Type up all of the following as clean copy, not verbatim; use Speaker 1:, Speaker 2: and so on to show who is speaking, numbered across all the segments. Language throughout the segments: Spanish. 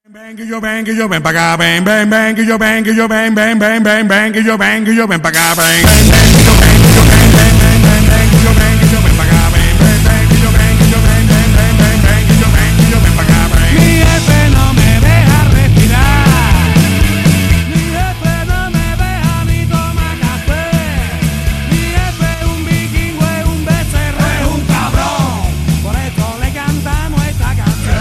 Speaker 1: Ven que yo ven para acá, ven que yo ven que yo ven que yo ven que yo ven para acá, ven que yo ven que yo ven que yo ven para acá, ven que yo ven que yo ven que yo ven para acá, ven.
Speaker 2: Mi jefe no me deja respirar, mi jefe no me deja ni tomar café, mi jefe es un vikingo, es un becerro, es un cabrón, por eso le cantamos esta canción.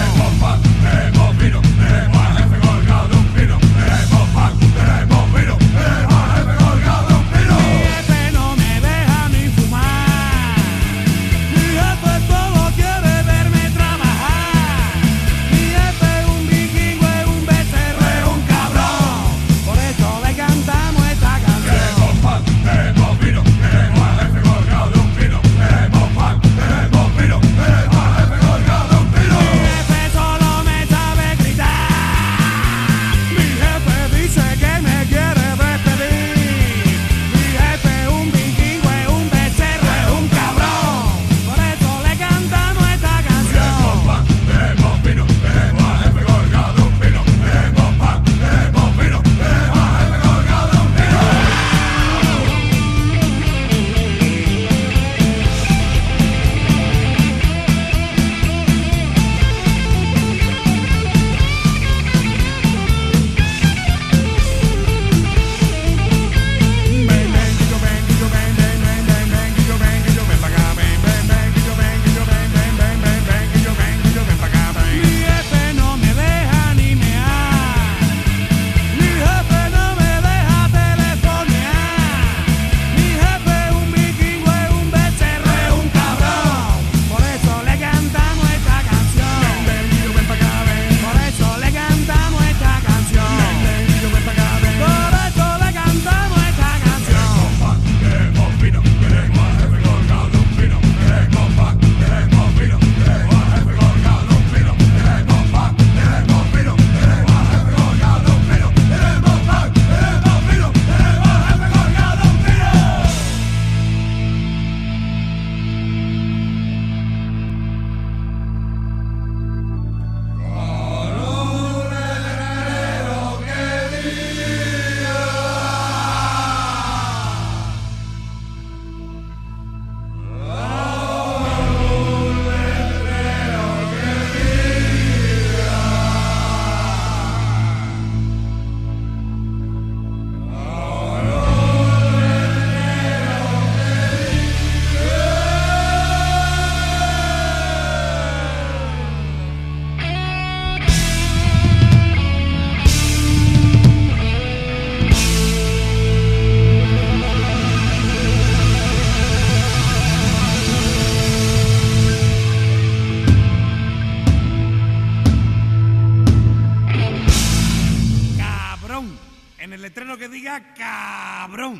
Speaker 2: En el letrero que diga cabrón,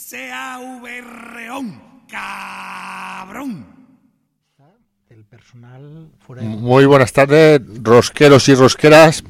Speaker 2: C-A-V-R-O-N, cabrón.
Speaker 3: El personal fuera.
Speaker 4: Muy buenas tardes, rosqueros y rosqueras.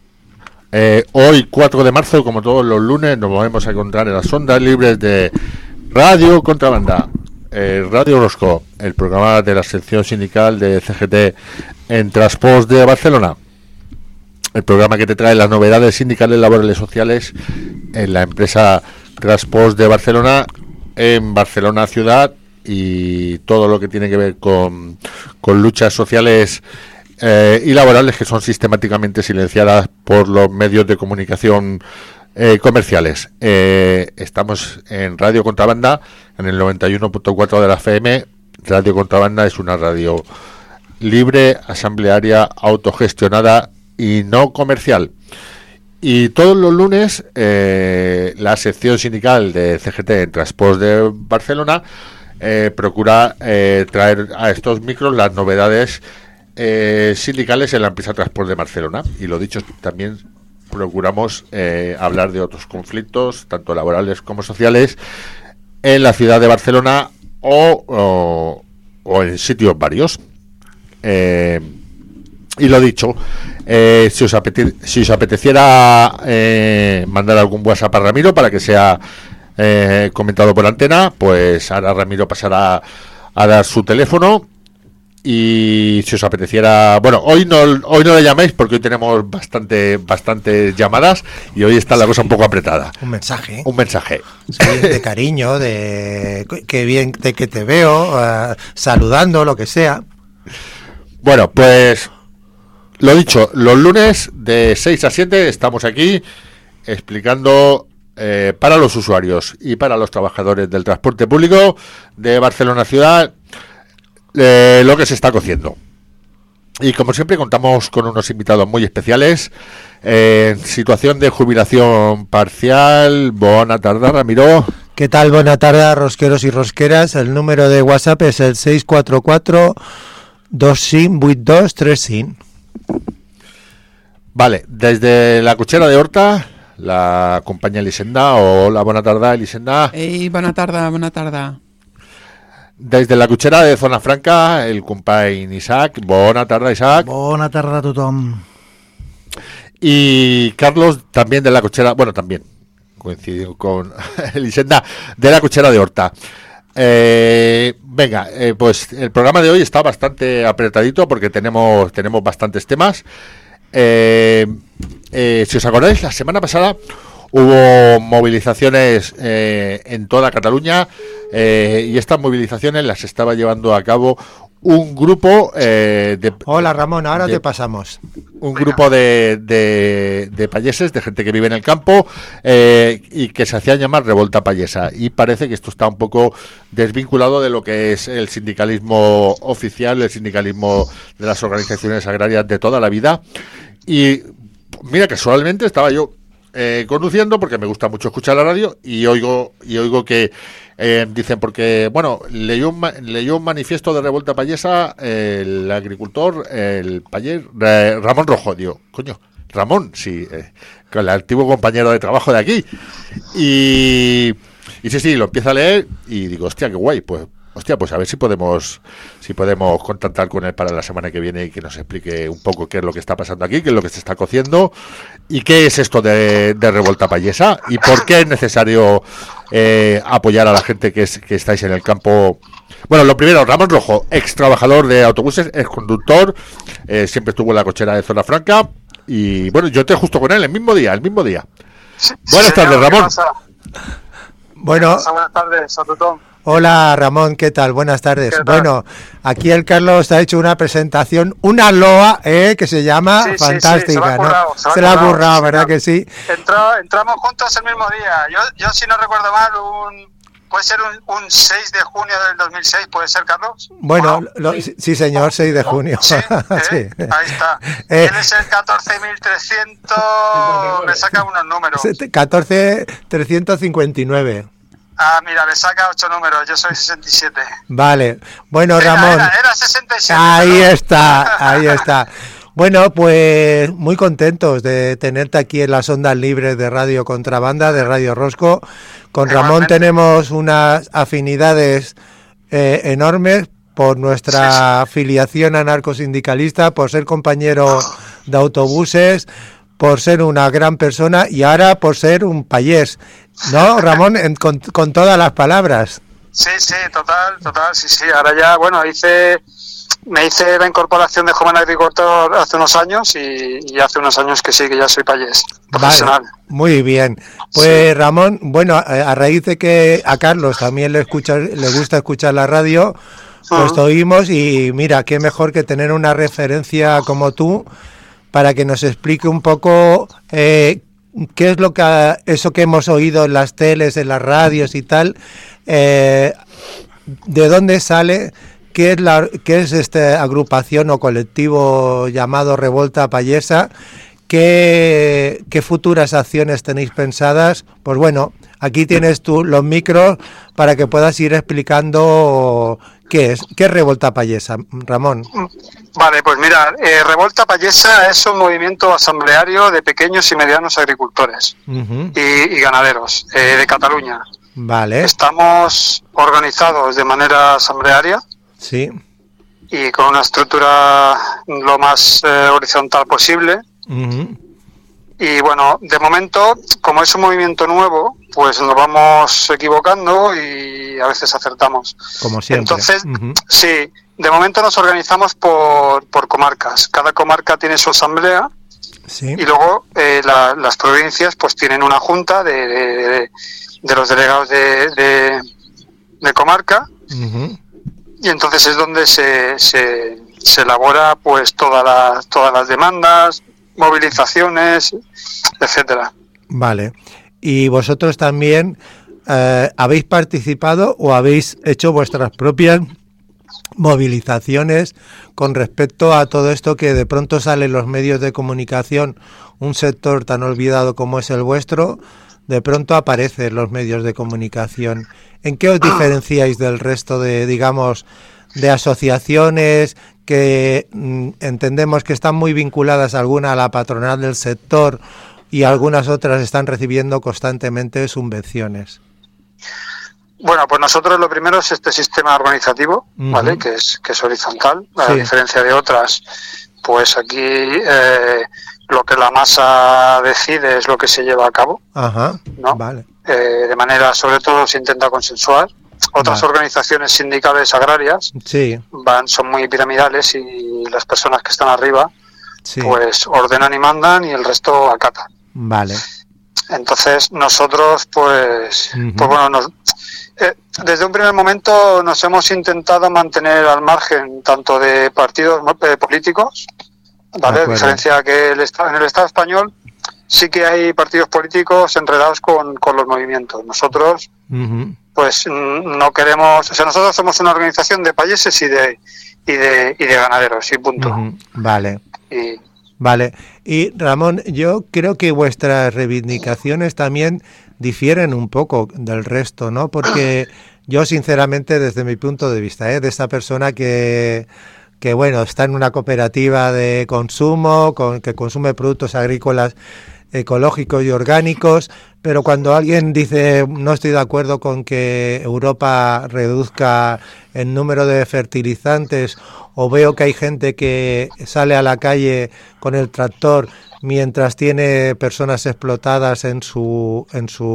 Speaker 4: Hoy 4 de marzo, como todos los lunes, nos volvemos a encontrar en las ondas libres de Radio Contrabanda, Radio Rosco, el programa de la sección sindical de CGT en Transpos de Barcelona. El programa que te trae las novedades sindicales, laborales, sociales en la empresa Transpos de Barcelona, en Barcelona ciudad, y todo lo que tiene que ver con luchas sociales y laborales que son sistemáticamente silenciadas por los medios de comunicación comerciales. Estamos en Radio Contrabanda, en el 91.4 de la FM. Radio Contrabanda es una radio libre, asamblearia, autogestionada y no comercial. Y todos los lunes la sección sindical de CGT en Transpos de Barcelona procura traer a estos micros las novedades sindicales en la empresa Transpos de Barcelona. Y lo dicho, también procuramos hablar de otros conflictos, tanto laborales como sociales, en la ciudad de Barcelona o en sitios varios. Y lo dicho, si os apeteciera mandar algún WhatsApp a Ramiro para que sea comentado por antena, pues ahora Ramiro pasará a dar su teléfono Y si os apeteciera, bueno, hoy no le llaméis porque hoy tenemos bastantes llamadas y hoy está la cosa un poco apretada.
Speaker 5: Un mensaje.
Speaker 4: Un mensaje.
Speaker 5: Sí, de cariño, de que bien, de que te veo, saludando, lo que sea.
Speaker 4: Bueno, pues lo dicho, los lunes de 6 a 7 estamos aquí explicando para los usuarios y para los trabajadores del transporte público de Barcelona Ciudad lo que se está cociendo. Y como siempre contamos con unos invitados muy especiales en situación de jubilación parcial. Buena tarde, Ramiro.
Speaker 5: ¿Qué tal? Buena tarde, rosqueros y rosqueras. El número de WhatsApp es el 644 258235.
Speaker 4: Vale, desde la Cuchera de Horta, la compañía Elisenda. Hola, buena tarde, Elisenda.
Speaker 2: Ei, bona tarda.
Speaker 4: Desde la Cuchera de Zona Franca, el company Isaac. Buena tarde, Isaac.
Speaker 3: Bona tarda a tothom.
Speaker 4: Y Carlos, también de la Cuchera, bueno, también coincidió con Elisenda, de la Cuchera de Horta. Venga, pues el programa de hoy está bastante apretadito porque tenemos bastantes temas. Si os acordáis, la semana pasada hubo movilizaciones en toda Cataluña y estas movilizaciones las estaba llevando a cabo un grupo de...
Speaker 5: Hola, Ramón, ahora te pasamos.
Speaker 4: Un grupo de payeses, de gente que vive en el campo y que se hacían llamar Revolta Payesa. Y parece que esto está un poco desvinculado de lo que es el sindicalismo oficial, el sindicalismo de las organizaciones agrarias de toda la vida. Y mira, casualmente estaba yo conduciendo porque me gusta mucho escuchar la radio y oigo que dicen, porque bueno, leyó un manifiesto de Revolta Payesa el agricultor, el payés Ramón Rojo. Digo, coño, Ramón, sí, con el antiguo compañero de trabajo de aquí. Y sí, lo empiezo a leer y digo, hostia, qué guay, pues a ver si podemos contactar con él para la semana que viene y que nos explique un poco qué es lo que está pasando aquí, qué es lo que se está cociendo y qué es esto de Revolta Payesa y por qué es necesario apoyar a la gente que estáis en el campo. Bueno, lo primero, Ramón Rojo, ex trabajador de autobuses, ex conductor, siempre estuvo en la Cochera de Zona Franca y bueno, yo te justo con él el mismo día. Buenas tardes, Ramón.
Speaker 5: Bueno,
Speaker 6: buenas tardes a todos.
Speaker 5: hola, Ramón, ¿qué tal? Buenas tardes. Bueno, aquí el Carlos ha hecho una presentación, una loa, que se llama fantástica, ¿no? Se la ha currado, ¿verdad que sí?
Speaker 6: Entramos juntos el mismo día. Yo si no recuerdo mal, puede ser un 6 de junio del 2006, ¿puede ser, Carlos?
Speaker 5: Bueno, sí, señor, 6 de junio.
Speaker 6: Sí,
Speaker 5: Sí.
Speaker 6: Ahí está. Él es el 14.300, me saca unos números.
Speaker 5: 14.359.
Speaker 6: Ah, mira, le saca 8 números, yo soy 67.
Speaker 5: Vale, bueno, Ramón.
Speaker 6: Era 67.
Speaker 5: Ahí está. Bueno, pues muy contentos de tenerte aquí en las ondas libres de Radio Contrabanda, de Radio Rosco. Con Ramón tenemos unas afinidades enormes por nuestra afiliación anarcosindicalista, por ser compañero de autobuses, por ser una gran persona y ahora por ser un payés, ¿no, Ramón? Con todas las palabras.
Speaker 6: Sí, total, sí. Ahora ya, bueno, me hice la incorporación de joven agricultor hace unos años y hace unos años que sí, que ya soy payés profesional.
Speaker 5: Vale, muy bien. Pues Ramón, bueno, a raíz de que a Carlos también le gusta escuchar la radio, pues te oímos y mira, qué mejor que tener una referencia como tú para que nos explique un poco qué es eso que hemos oído en las teles, en las radios y tal, de dónde sale, qué es esta agrupación o colectivo llamado Revolta Payesa, qué futuras acciones tenéis pensadas. Pues bueno, aquí tienes tú los micros para que puedas ir explicando qué es Revolta Payesa, Ramón.
Speaker 6: Vale, pues mira, Revolta Payesa es un movimiento asambleario de pequeños y medianos agricultores y ganaderos de Cataluña.
Speaker 5: Vale.
Speaker 6: Estamos organizados de manera asamblearia.
Speaker 5: Sí.
Speaker 6: Y con una estructura lo más horizontal posible. Y bueno, de momento, como es un movimiento nuevo, pues nos vamos equivocando y a veces acertamos.
Speaker 5: Como siempre.
Speaker 6: Entonces, sí, de momento nos organizamos por comarcas. Cada comarca tiene su asamblea.
Speaker 5: Sí.
Speaker 6: Y luego las provincias pues tienen una junta de los delegados de comarca.
Speaker 5: Ujú.
Speaker 6: Y entonces es donde se elabora pues todas las demandas, movilizaciones, etcétera.
Speaker 5: Vale. ¿Y vosotros también habéis participado o habéis hecho vuestras propias movilizaciones con respecto a todo esto que de pronto sale en los medios de comunicación? Un sector tan olvidado como es el vuestro, de pronto aparece en los medios de comunicación. ¿En qué os diferenciáis del resto de, digamos, de asociaciones que entendemos que están muy vinculadas alguna a la patronal del sector y algunas otras están recibiendo constantemente subvenciones?
Speaker 6: Bueno, pues nosotros lo primero es este sistema organizativo, ¿vale? Que es horizontal, a diferencia de otras. Pues aquí lo que la masa decide es lo que se lleva a cabo.
Speaker 5: Ajá,
Speaker 6: ¿no?
Speaker 5: Vale.
Speaker 6: De manera, sobre todo, se intenta consensuar. Otras organizaciones sindicales agrarias son muy piramidales y las personas que están arriba pues ordenan y mandan y el resto acatan.
Speaker 5: Vale.
Speaker 6: Entonces nosotros pues bueno, desde un primer momento nos hemos intentado mantener al margen tanto de partidos políticos, ¿vale? A diferencia que en el Estado español sí que hay partidos políticos enredados con los movimientos. Nosotros pues no queremos, o sea, nosotros somos una organización de payeses y de ganaderos y punto.
Speaker 5: Vale. Vale. Y Ramón, yo creo que vuestras reivindicaciones también difieren un poco del resto, ¿no? Porque yo sinceramente, desde mi punto de vista, de esta persona que bueno, está en una cooperativa de consumo, que consume productos agrícolas ecológicos y orgánicos, pero cuando alguien dice no estoy de acuerdo con que Europa reduzca el número de fertilizantes, o veo que hay gente que sale a la calle con el tractor mientras tiene personas explotadas en su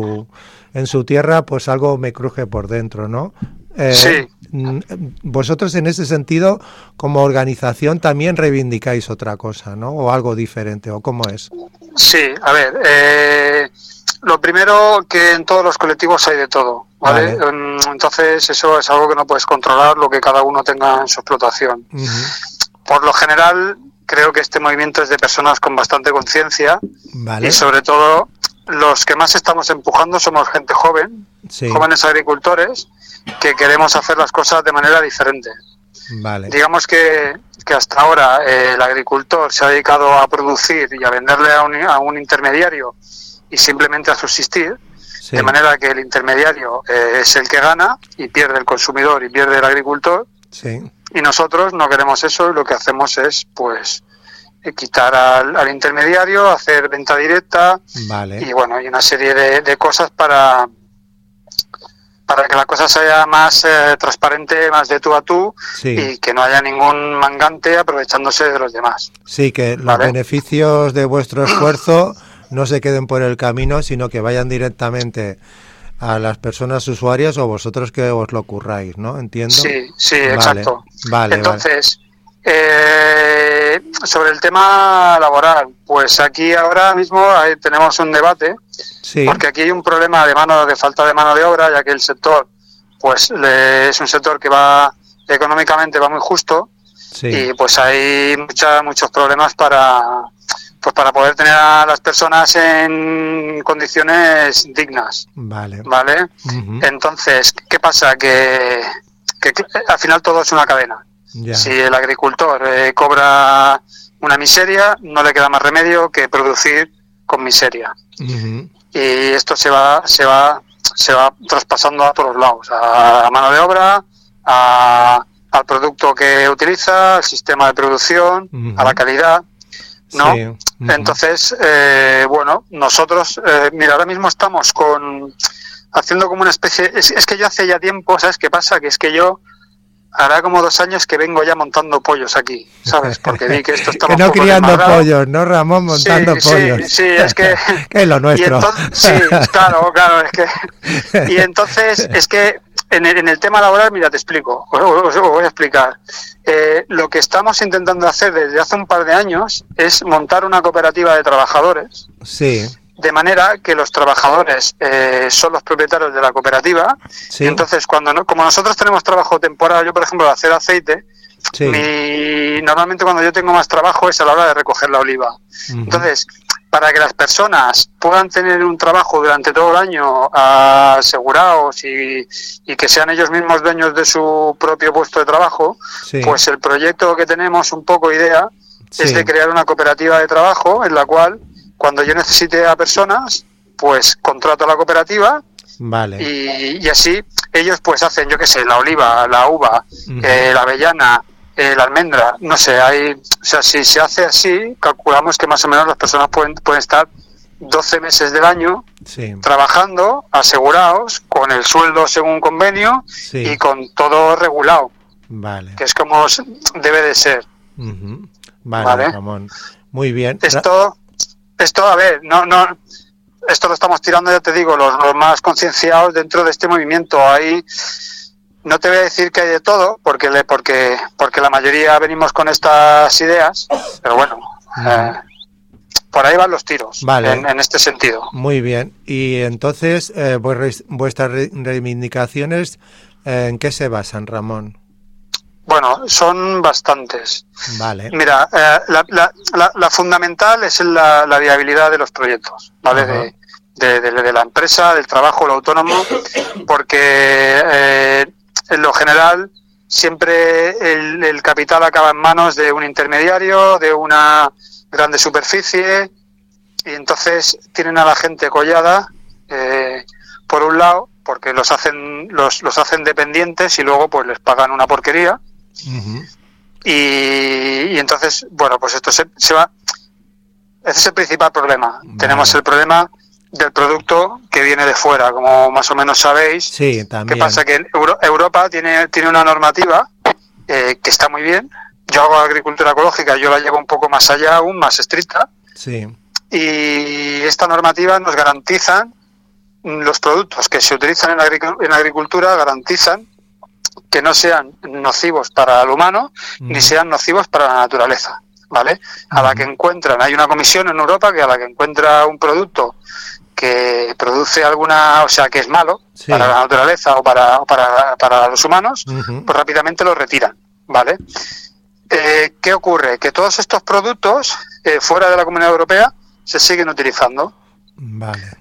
Speaker 5: tierra, pues algo me cruje por dentro, ¿no?
Speaker 6: Sí.
Speaker 5: Vosotros en ese sentido, como organización, también reivindicáis otra cosa, ¿no? O algo diferente, ¿o cómo es?
Speaker 6: Sí, a ver, lo primero que en todos los colectivos hay de todo, ¿vale? Entonces eso es algo que no puedes controlar, lo que cada uno tenga en su explotación. Por lo general, creo que este movimiento es de personas con bastante conciencia y sobre todo los que más estamos empujando somos gente joven, jóvenes agricultores, que queremos hacer las cosas de manera diferente. Digamos que hasta ahora el agricultor se ha dedicado a producir y a venderle a un intermediario y simplemente a subsistir, de manera que el intermediario es el que gana y pierde el consumidor y pierde el agricultor. Y nosotros no queremos eso, y lo que hacemos es pues quitar al intermediario, hacer venta directa y bueno, y una serie de cosas para que la cosa sea más transparente, más de tú a tú y que no haya ningún mangante aprovechándose de los demás.
Speaker 5: Sí, que los beneficios de vuestro esfuerzo no se queden por el camino, sino que vayan directamente a las personas usuarias o vosotros que os lo curráis, ¿no? ¿Entiendo?
Speaker 6: Sí, exacto. Entonces, sobre el tema laboral, pues aquí ahora mismo tenemos un debate, porque aquí hay un problema de falta de mano de obra, ya que el sector pues es un sector que económicamente va muy justo y pues hay muchos problemas para poder tener a las personas en condiciones dignas. ¿Vale? Entonces, ¿qué pasa? Que al final todo es una cadena. Si el agricultor cobra una miseria, no le queda más remedio que producir con miseria. Y esto se va traspasando a todos lados, a mano de obra, al producto que utiliza, al sistema de producción, a la calidad, ¿no? Entonces, bueno, nosotros, mira, ahora mismo estamos haciendo como una especie, es que yo hace ya tiempo, ¿sabes qué pasa? Que es que yo hará como 2 años que vengo ya montando pollos aquí, ¿sabes? Porque vi que esto estaba
Speaker 5: que no criando pollos, ¿no, Ramón? Montando pollos.
Speaker 6: Sí, es que...
Speaker 5: que es lo nuestro.
Speaker 6: Claro, es que... Y entonces, es que en el tema laboral, mira, te explico, os voy a explicar. Lo que estamos intentando hacer desde hace un par de años es montar una cooperativa de trabajadores.
Speaker 5: Sí.
Speaker 6: De manera que los trabajadores son los propietarios de la cooperativa.
Speaker 5: Sí.
Speaker 6: Y entonces, como nosotros tenemos trabajo temporal, yo por ejemplo de hacer aceite,
Speaker 5: sí.
Speaker 6: Normalmente cuando yo tengo más trabajo es a la hora de recoger la oliva. Uh-huh. Entonces, para que las personas puedan tener un trabajo durante todo el año asegurados y que sean ellos mismos dueños de su propio puesto de trabajo, sí. Pues el proyecto que tenemos, un poco idea, sí. Es de crear una cooperativa de trabajo en la cual cuando yo necesite a personas, pues contrato a la cooperativa.
Speaker 5: Vale.
Speaker 6: Y así ellos pues hacen, yo qué sé, la oliva, la uva, uh-huh. La avellana, la almendra, no sé, o sea, si se hace así, calculamos que más o menos las personas pueden estar 12 meses del año sí. Trabajando, asegurados, con el sueldo según convenio sí. Y con todo regulado.
Speaker 5: Vale.
Speaker 6: Que es como debe de ser.
Speaker 5: Uh-huh. Vale, Ramón. Muy bien.
Speaker 6: Esto, a ver, esto lo estamos tirando, ya te digo, los más concienciados dentro de este movimiento. Ahí no te voy a decir que hay de todo, porque la mayoría venimos con estas ideas, pero bueno, por ahí van los tiros, vale. En este sentido.
Speaker 5: Muy bien. Y entonces, vuestras reivindicaciones, ¿en qué se basan, Ramón?
Speaker 6: Bueno, son bastantes.
Speaker 5: Vale.
Speaker 6: Mira, la fundamental es la viabilidad de los proyectos, ¿vale? Uh-huh. De la empresa, del trabajo, el autónomo, porque en lo general siempre el capital acaba en manos de un intermediario, de una grande superficie, y entonces tienen a la gente collada, por un lado, porque los hacen dependientes y luego pues les pagan una porquería. Uh-huh. Y entonces, bueno, pues esto se va. Ese es el principal problema. Vale. Tenemos el problema del producto que viene de fuera, como más o menos sabéis.
Speaker 5: Sí, también.
Speaker 6: ¿Qué pasa? Que Europa tiene una normativa que está muy bien. Yo hago agricultura ecológica, yo la llevo un poco más allá, aún más estricta.
Speaker 5: Sí.
Speaker 6: Y esta normativa nos garantiza, los productos que se utilizan en agricultura garantizan que no sean nocivos para el humano, ni sean nocivos para la naturaleza, ¿vale? A la que encuentran, hay una comisión en Europa que a la que encuentra un producto que produce o sea, que es malo sí. Para la naturaleza o para los humanos, uh-huh. Pues rápidamente lo retiran, ¿vale? ¿Qué ocurre? Que todos estos productos fuera de la Comunidad Europea se siguen utilizando.
Speaker 5: Vale.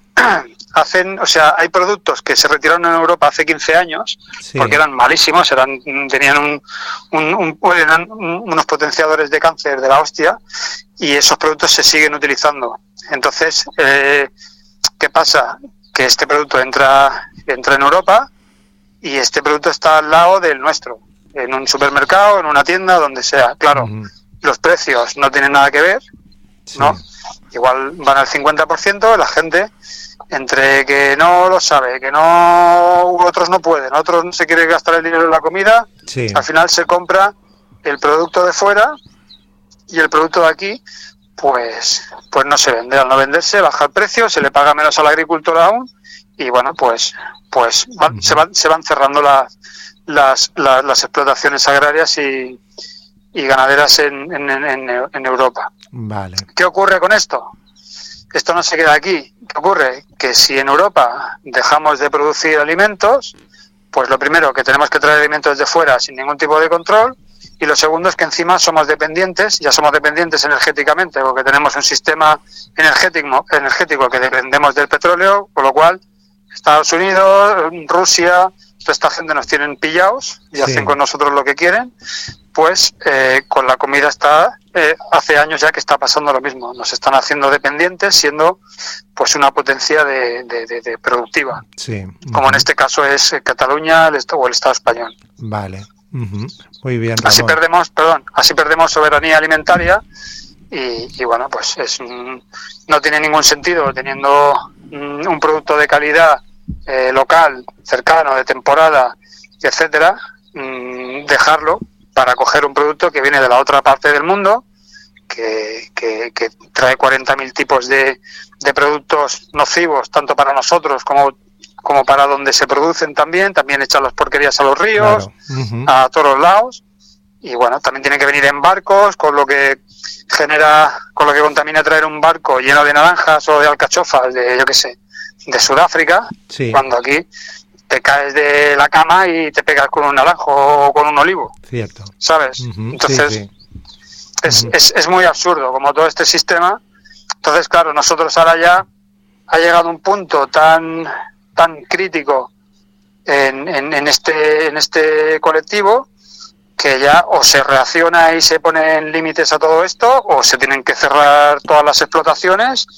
Speaker 6: Hay productos que se retiraron en Europa hace 15 años sí. Porque eran malísimos, tenían eran unos potenciadores de cáncer de la hostia, y esos productos se siguen utilizando. Entonces, ¿qué pasa? Que este producto entra en Europa y este producto está al lado del nuestro, en un supermercado, en una tienda, donde sea. Claro, uh-huh. Los precios no tienen nada que ver, sí. ¿No? Igual van al 50%, la gente, entre que no lo sabe, que otros no pueden, otros no se quieren gastar el dinero en la comida, sí. Al final se compra el producto de fuera y el producto de aquí, pues no se vende. Al no venderse, baja el precio, se le paga menos al agricultor aún, y bueno, pues se van cerrando las explotaciones agrarias y ganaderas en Europa.
Speaker 5: Vale.
Speaker 6: ¿Qué ocurre con esto? Esto no se queda aquí. ¿Qué ocurre? Que si en Europa dejamos de producir alimentos, pues lo primero, que tenemos que traer alimentos de fuera sin ningún tipo de control, y lo segundo es que encima somos dependientes energéticamente, porque tenemos un sistema energético que dependemos del petróleo, con lo cual Estados Unidos, Rusia, toda esta gente nos tienen pillados y sí. Hacen con nosotros lo que quieren. Pues con la comida hace años ya que está pasando lo mismo. Nos están haciendo dependientes, siendo pues una potencia de productiva.
Speaker 5: Sí. Uh-huh.
Speaker 6: Como en este caso es Cataluña o el Estado español.
Speaker 5: Vale. Uh-huh. Muy bien, Ramón.
Speaker 6: Así perdemos soberanía alimentaria y bueno, pues no tiene ningún sentido, teniendo un producto de calidad local, cercano, de temporada, etcétera, dejarlo para coger un producto que viene de la otra parte del mundo, que trae 40.000 tipos de productos nocivos, tanto para nosotros como como para donde se producen también echan las porquerías a los ríos,
Speaker 5: Claro.
Speaker 6: a todos los lados, y bueno, también tienen que venir en barcos, con lo que contamina traer un barco lleno de naranjas o de alcachofas de, yo qué sé, de Sudáfrica,
Speaker 5: Sí.
Speaker 6: cuando aquí te caes de la cama y te pegas con un naranjo o con un olivo,
Speaker 5: Cierto.
Speaker 6: ¿sabes?
Speaker 5: Ujú,
Speaker 6: Entonces,
Speaker 5: sí.
Speaker 6: es muy absurdo como todo este sistema. Entonces, claro, nosotros ahora ya ha llegado un punto tan crítico en este colectivo que ya o se reacciona y se ponen límites a todo esto, o se tienen que cerrar todas las explotaciones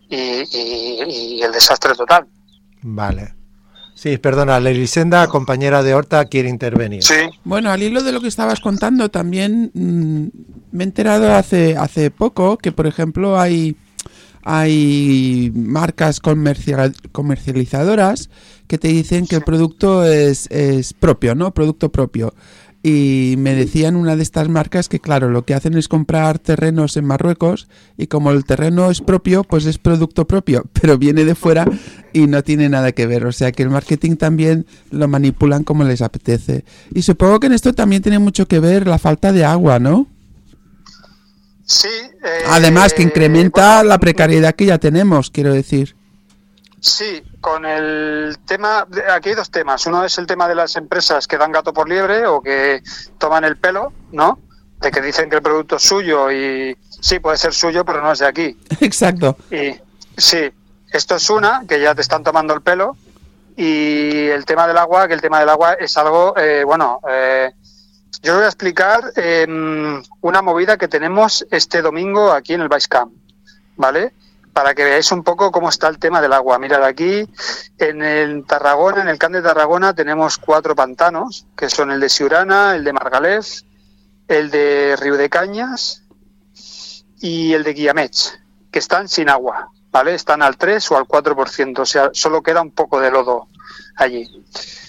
Speaker 6: y el desastre total.
Speaker 5: Vale. Sí, perdona, Elisenda, compañera de Horta, quiere intervenir.
Speaker 6: Sí.
Speaker 2: Bueno, al hilo de lo que estabas contando, también me he enterado hace poco que, por ejemplo, hay marcas comercializadoras que te dicen que el producto es propio, ¿no? Producto propio. Y me decían una de estas marcas que, claro, lo que hacen es comprar terrenos en Marruecos y como el terreno es propio, pues es producto propio, pero viene de fuera y no tiene nada que ver. O sea que el marketing también lo manipulan como les apetece. Y supongo que en esto también tiene mucho que ver la falta de agua, ¿no?
Speaker 6: Sí.
Speaker 2: Además que incrementa la precariedad que ya tenemos, quiero decir.
Speaker 6: Sí, con el tema, aquí hay dos temas. Uno es el tema de las empresas que dan gato por liebre o que toman el pelo, ¿no? De que dicen que el producto es suyo y sí, puede ser suyo, pero no es de aquí.
Speaker 2: Exacto.
Speaker 6: Y sí, esto es una, que ya te están tomando el pelo. Y el tema del agua, que el tema del agua es algo, yo voy a explicar una movida que tenemos este domingo aquí en el Baix Camp, ¿vale? Para que veáis un poco cómo está el tema del agua. Mirad, aquí en el Tarragona, en el Camp de Tarragona, tenemos 4 pantanos, que son el de Siurana, el de Margalef, el de Riudecañas y el de Guiamets, que están sin agua, ¿vale? Están al 3 o al 4%, o sea, solo queda un poco de lodo allí.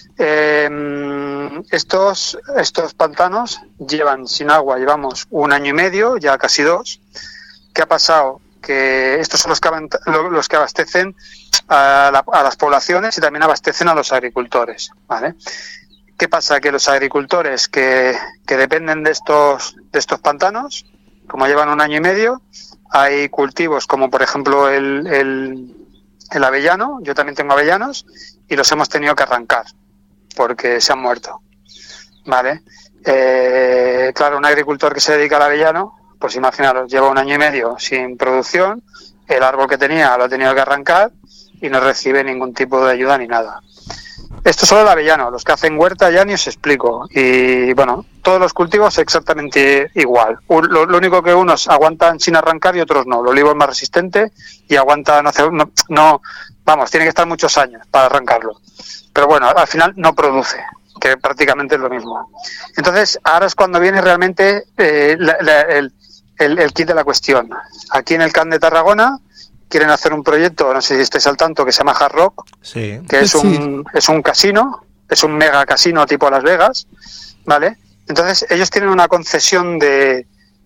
Speaker 6: Estos pantanos llevan sin agua, llevamos 1 año y medio, ya casi 2. ¿Qué ha pasado? Que estos son los que abastecen a las poblaciones y también abastecen a los agricultores, ¿vale? ¿Qué pasa? Que los agricultores que dependen de estos pantanos, como llevan 1 año y medio, hay cultivos como por ejemplo el avellano, yo también tengo avellanos, y los hemos tenido que arrancar porque se han muerto, ¿vale? Claro, un agricultor que se dedica al avellano, pues imaginaros, lleva 1 año y medio sin producción, el árbol que tenía lo ha tenido que arrancar y no recibe ningún tipo de ayuda ni nada. Esto es solo el avellano, los que hacen huerta ya ni os explico. Y bueno, todos los cultivos exactamente igual. Lo único que unos aguantan sin arrancar y otros no. El olivo es más resistente y aguanta, vamos, tiene que estar muchos años para arrancarlo. Pero bueno, al final no produce, que prácticamente es lo mismo. Entonces, ahora es cuando viene realmente el kit de la cuestión. Aquí en el Camp de Tarragona quieren hacer un proyecto, no sé si estáis al tanto, que se llama Hard Rock,
Speaker 5: Sí.
Speaker 6: que es un casino, es un mega casino tipo Las Vegas, ¿vale? Entonces ellos tienen una concesión del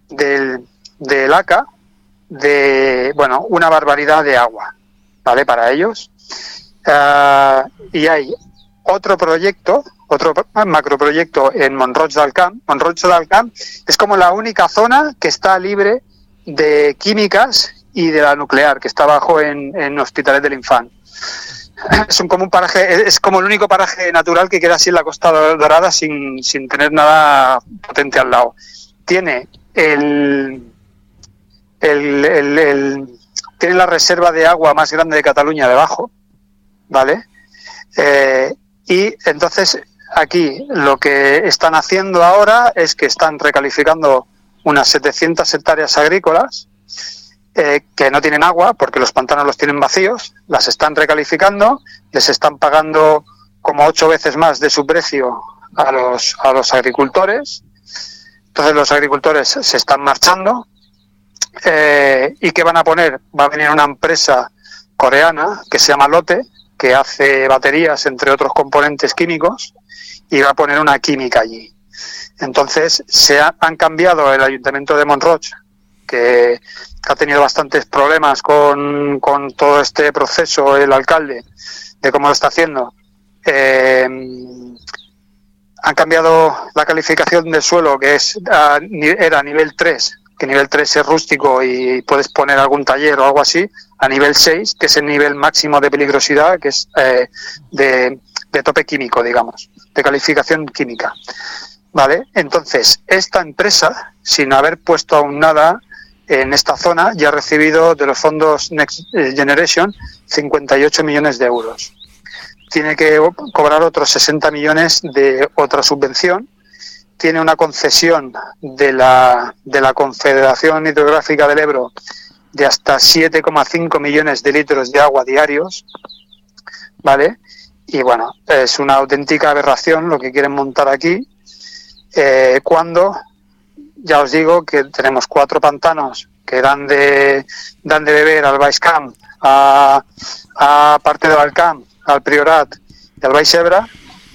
Speaker 6: ACA de, bueno, una barbaridad de agua, ¿vale? Para ellos. Y hay otro macroproyecto en Mont-Roig del Camp. Mont-Roig del Camp es como la única zona que está libre de químicas y de la nuclear, que está abajo en Hospitalet del Infant. Es como un paraje, es como el único paraje natural que queda así en la Costa Dorada sin tener nada potente al lado. Tiene tiene la reserva de agua más grande de Cataluña debajo, ¿vale? Y entonces aquí lo que están haciendo ahora es que están recalificando unas 700 hectáreas agrícolas que no tienen agua porque los pantanos los tienen vacíos, las están recalificando, les están pagando como 8 veces más de su precio a los agricultores. Entonces los agricultores se están marchando. ¿Y qué van a poner? Va a venir una empresa coreana que se llama Lotte, que hace baterías entre otros componentes químicos, y va a poner una química allí. Entonces han cambiado el ayuntamiento de Mont-Roig que ha tenido bastantes problemas con todo este proceso, el alcalde, de cómo lo está haciendo. Han cambiado la calificación del suelo, que era nivel 3, que nivel 3 es rústico y puedes poner algún taller o algo así, a nivel 6, que es el nivel máximo de peligrosidad, que es de tope químico, digamos, de calificación química. ¿Vale? Entonces, esta empresa, sin haber puesto aún nada en esta zona, ya ha recibido de los fondos Next Generation 58 millones de euros. Tiene que cobrar otros 60 millones de otra subvención. Tiene una concesión de la Confederación Hidrográfica del Ebro de hasta 7,5 millones de litros de agua diarios, ¿vale? Y bueno, es una auténtica aberración lo que quieren montar aquí, cuando, ya os digo, que tenemos 4 pantanos que dan de beber al Baix Camp, a parte del Alcamp, al Priorat y al Baix Ebre.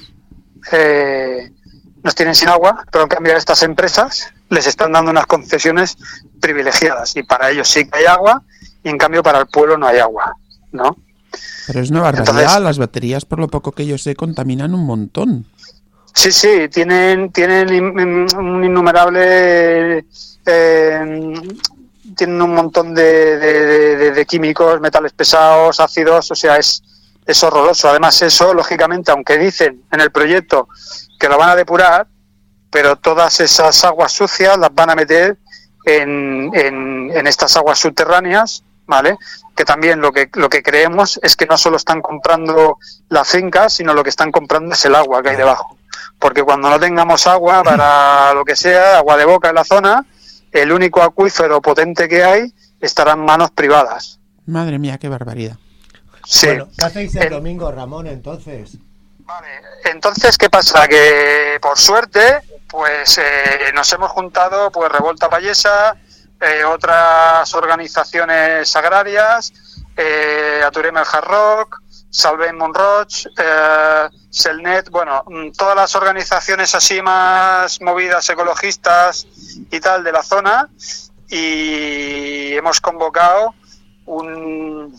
Speaker 6: Nos tienen sin agua, pero en cambio a estas empresas les están dando unas concesiones privilegiadas, y para ellos sí que hay agua, y en cambio para el pueblo no hay agua, ¿no?
Speaker 2: Pero es una barbaridad.
Speaker 6: Entonces,
Speaker 2: las baterías, por lo poco que yo sé, contaminan un montón.
Speaker 6: Sí, tienen un innumerable... tienen un montón de químicos, metales pesados, ácidos, o sea, es horroroso. Además, eso, lógicamente, aunque dicen en el proyecto que lo van a depurar, pero todas esas aguas sucias las van a meter en estas aguas subterráneas, ¿vale? Que también lo que creemos es que no solo están comprando la finca, sino lo que están comprando es el agua que hay debajo. Porque cuando no tengamos agua para lo que sea, agua de boca en la zona, el único acuífero potente que hay estará en manos privadas.
Speaker 2: Madre mía, qué barbaridad.
Speaker 6: Sí.
Speaker 5: Bueno, ¿qué hacéis el domingo, Ramón, entonces?
Speaker 6: Vale, entonces, ¿qué pasa? Que por suerte, pues nos hemos juntado, pues Revolta Pallesa, otras organizaciones agrarias, Aturem el Hard Rock, Salvem Monroig, Selnet, bueno, todas las organizaciones así más movidas, ecologistas y tal de la zona, y hemos convocado un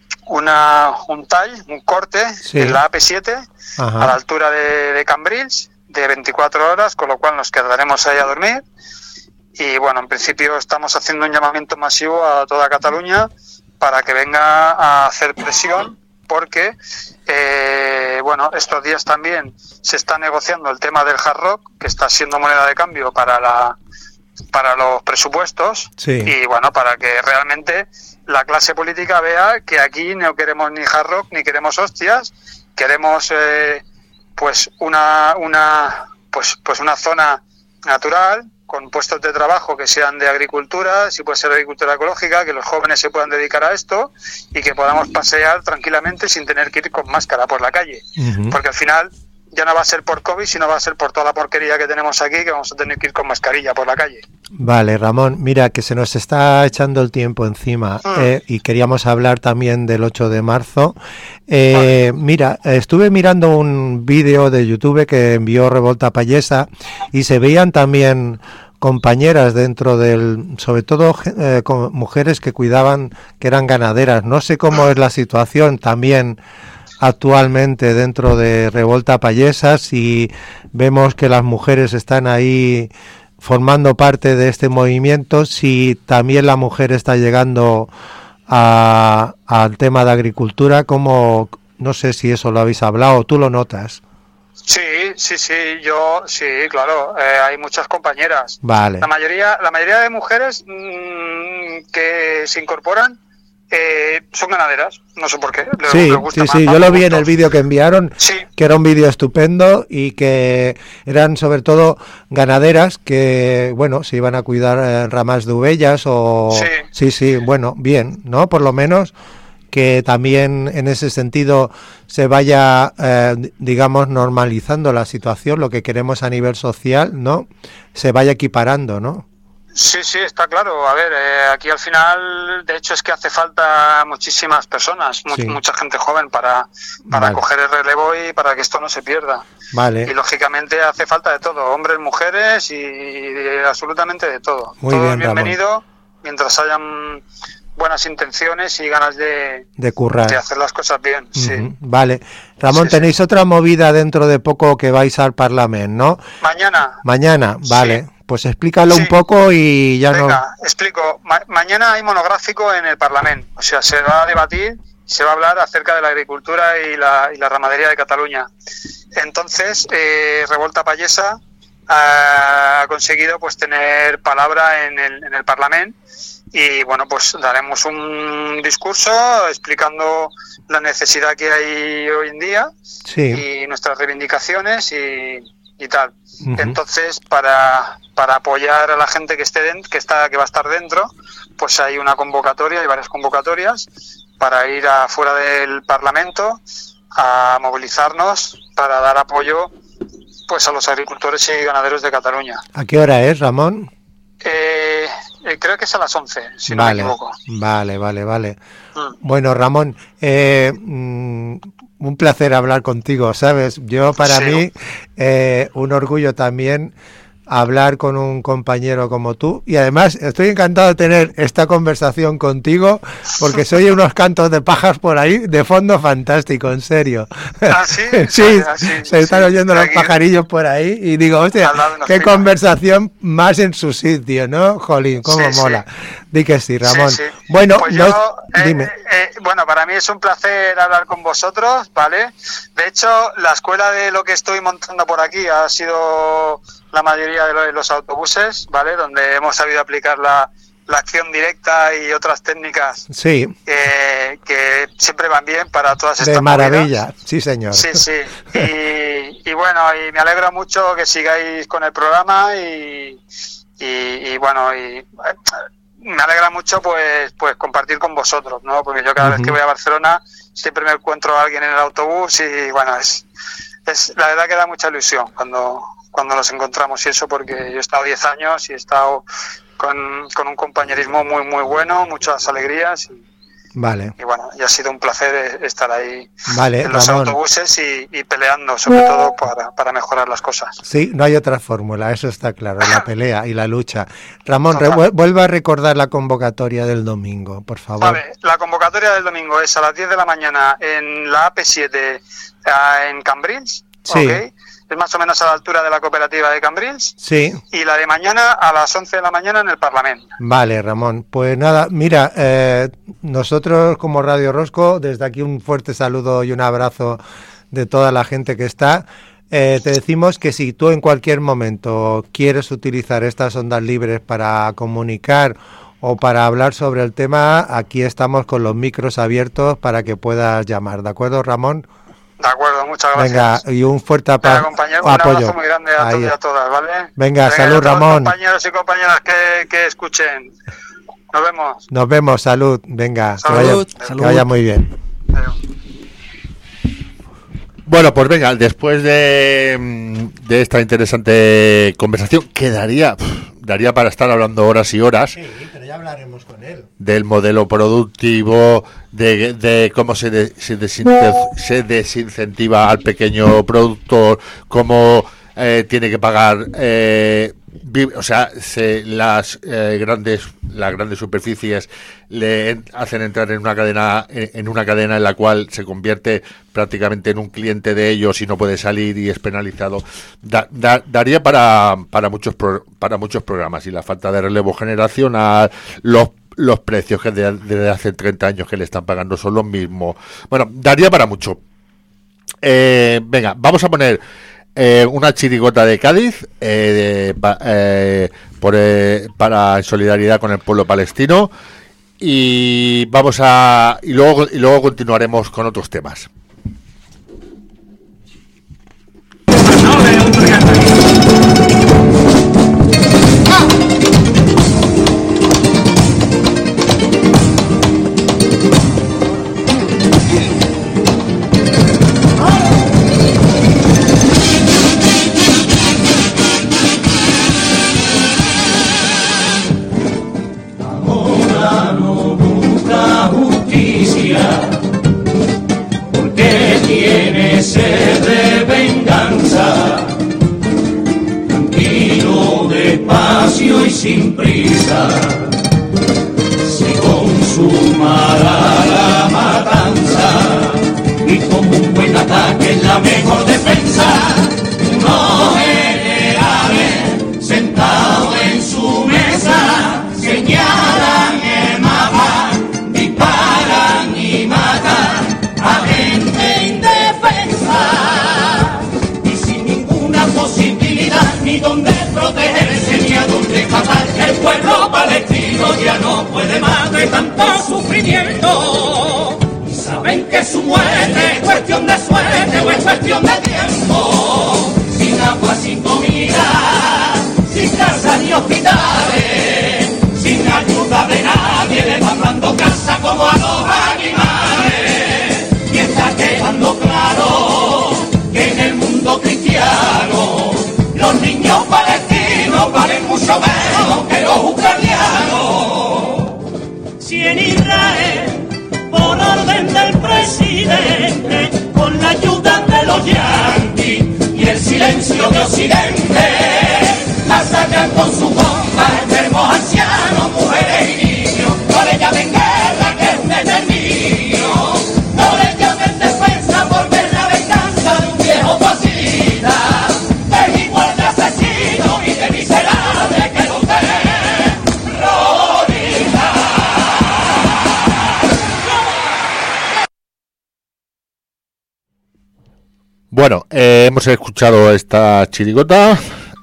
Speaker 6: corte, sí, en la AP7, ajá, a la altura de Cambrils, de 24 horas, con lo cual nos quedaremos ahí a dormir. Y bueno, en principio estamos haciendo un llamamiento masivo a toda Cataluña para que venga a hacer presión, porque bueno, estos días también se está negociando el tema del Hard Rock, que está siendo moneda de cambio para los presupuestos, sí, y bueno, para que realmente la clase política vea que aquí no queremos ni Hard Rock ni queremos hostias, queremos pues una zona natural con puestos de trabajo que sean de agricultura, si puede ser agricultura ecológica, que los jóvenes se puedan dedicar a esto y que podamos pasear tranquilamente sin tener que ir con máscara por la calle, porque al final ya no va a ser por COVID, sino va a ser por toda la porquería que tenemos aquí, que vamos a tener que ir con mascarilla por la calle.
Speaker 5: Vale, Ramón, mira que se nos está echando el tiempo encima, y queríamos hablar también del 8 de marzo. Vale. Mira, estuve mirando un vídeo de YouTube que envió Revolta Pallesa y se veían también compañeras dentro sobre todo mujeres que cuidaban, que eran ganaderas. No sé cómo es la situación también actualmente dentro de Revolta Pallesa, si vemos que las mujeres están ahí formando parte de este movimiento, si también la mujer está llegando al tema de agricultura, como no sé si eso lo habéis hablado, ¿tú lo notas?
Speaker 6: Sí, yo sí, claro, hay muchas compañeras.
Speaker 5: Vale.
Speaker 6: La mayoría de mujeres que se incorporan son ganaderas, no sé por qué.
Speaker 5: Sí, yo lo vi en el vídeo que enviaron, sí, que era un vídeo estupendo y que eran sobre todo ganaderas que, bueno, se iban a cuidar ramas de ovellas o... Sí, bueno, bien, ¿no? Por lo menos que también en ese sentido se vaya, digamos, normalizando la situación, lo que queremos a nivel social, ¿no? Se vaya equiparando, ¿no?
Speaker 6: Sí, está claro. A ver, aquí al final, de hecho, es que hace falta muchísimas personas, mucha gente joven para vale, coger el relevo y para que esto no se pierda.
Speaker 5: Vale.
Speaker 6: Y lógicamente hace falta de todo, hombres, mujeres y absolutamente de todo.
Speaker 5: Muy
Speaker 6: todo
Speaker 5: bien,
Speaker 6: bienvenido mientras hayan buenas intenciones y ganas de
Speaker 5: currar,
Speaker 6: de hacer las cosas bien. Sí.
Speaker 5: Vale. Ramón,
Speaker 6: Sí,
Speaker 5: tenéis otra movida dentro de poco que vais al Parlamento, ¿no? Mañana, vale.
Speaker 6: Sí.
Speaker 5: Pues explícalo
Speaker 6: Sí.
Speaker 5: un poco y ya
Speaker 6: Venga, explico. Mañana hay monográfico en el Parlamento, o sea, se va a debatir, se va a hablar acerca de la agricultura y la ramadería de Cataluña. Entonces, Revolta Pallesa ha conseguido pues tener palabra en el Parlamento y bueno, pues daremos un discurso explicando la necesidad que hay hoy en día y nuestras reivindicaciones y tal. Entonces, para apoyar a la gente que va a estar dentro, pues hay una convocatoria, hay varias convocatorias para ir afuera del Parlamento a movilizarnos para dar apoyo pues a los agricultores y ganaderos de Cataluña.
Speaker 5: ¿A qué hora es, Ramón?
Speaker 6: Creo que es a las 11, si no me equivoco.
Speaker 5: Vale. Bueno, Ramón, un placer hablar contigo, ¿sabes? Yo, para mí, un orgullo también hablar con un compañero como tú, y además estoy encantado de tener esta conversación contigo porque se oye unos cantos de pájaros por ahí de fondo fantástico, en serio.
Speaker 6: ¿Ah, sí?
Speaker 5: Sí, se están oyendo los pajarillos por ahí y digo, hostia, qué conversación más en su sitio, ¿no? Jolín, cómo mola. Di que sí, Ramón.
Speaker 6: Sí.
Speaker 5: Bueno,
Speaker 6: pues
Speaker 5: dime.
Speaker 6: Bueno, para mí es un placer hablar con vosotros, ¿vale? De hecho, la escuela de lo que estoy montando por aquí ha sido la mayoría de los autobuses, ¿vale? Donde hemos sabido aplicar la acción directa y otras técnicas que siempre van bien para todas estas
Speaker 5: de maravilla,
Speaker 6: movidas.
Speaker 5: Sí, señor.
Speaker 6: Sí. Y bueno, y me alegra mucho que sigáis con el programa y bueno, y me alegra mucho pues compartir con vosotros, ¿no? Porque yo cada vez que voy a Barcelona siempre me encuentro a alguien en el autobús y bueno, es la verdad que da mucha ilusión cuando nos encontramos y eso, porque yo he estado 10 años y he estado con un compañerismo muy muy bueno, muchas alegrías y bueno, y ha sido un placer estar ahí en los
Speaker 5: Ramón,
Speaker 6: autobuses y peleando sobre todo para mejorar las cosas.
Speaker 5: Sí, no hay otra fórmula, eso está claro, la pelea y la lucha. Ramón, vuelve a recordar la convocatoria del domingo, por favor.
Speaker 6: Vale, la convocatoria del domingo es a las 10 de la mañana en la AP7 en Cambrils, ¿ok? Es más o menos a la altura de la cooperativa de Cambrils.
Speaker 5: Sí.
Speaker 6: Y la de mañana a las 11 de la mañana en el Parlamento.
Speaker 5: Vale, Ramón. Pues nada, mira, nosotros como Radio Rosco, desde aquí un fuerte saludo y un abrazo de toda la gente que está. Te decimos que si tú en cualquier momento quieres utilizar estas ondas libres para comunicar o para hablar sobre el tema, aquí estamos con los micros abiertos para que puedas llamar. ¿De acuerdo, Ramón?
Speaker 6: De acuerdo, muchas gracias.
Speaker 5: Venga, y un fuerte
Speaker 6: apoyo. Un
Speaker 5: apoyo.
Speaker 6: abrazo muy grande a todos y a todas, ¿vale?
Speaker 5: Venga, salud, Ramón.
Speaker 6: Compañeros y compañeras que escuchen. Nos vemos.
Speaker 5: Nos vemos, salud. Venga,
Speaker 2: salud.
Speaker 5: Que vaya muy bien.
Speaker 4: Bueno, pues venga, después de esta interesante conversación, que daría para estar hablando horas y horas.
Speaker 5: Sí, pero ya hablaremos con él.
Speaker 4: Del modelo productivo, de cómo se desincentiva al pequeño productor, cómo tiene que pagar, o sea, las grandes superficies le hacen entrar en una cadena en la cual se convierte prácticamente en un cliente de ellos y no puede salir y es penalizado. Daría para muchos programas, y la falta de relevo generacional, los precios que desde hace 30 años que le están pagando son los mismos. Bueno, daría para mucho. Venga, vamos a poner una chirigota de Cádiz para en solidaridad con el pueblo palestino, y luego continuaremos con otros temas.
Speaker 2: la mejor defensa. Unos generales sentados en su mesa señalan el mapa, disparan y matan a gente indefensa y sin ninguna posibilidad ni donde protegerse ni a donde escapar. El pueblo palestino ya no puede más de tanto sufrimiento y saben que su muerte es cuestión de suerte o es cuestión de tiempo. Sin agua, sin comida, sin casas ni hospitales, sin ayuda de nadie, le van dando casa como a los animales. Y está quedando claro que en el mundo cristiano los niños palestinos valen mucho menos que los ucranianos. Si en Israel, por orden del presidente, con la ayuda de los yanquis y el silencio de Occidente, masacran con sus bombas enfermos, ancianos, mujeres y niños. No le llamen guerra, que es un exterminio. No le llamen defensa, porque es la venganza de un viejo fascista. Es igual de asesino y de miserable que los terroristas.
Speaker 4: Bueno, hemos escuchado esta chirigota.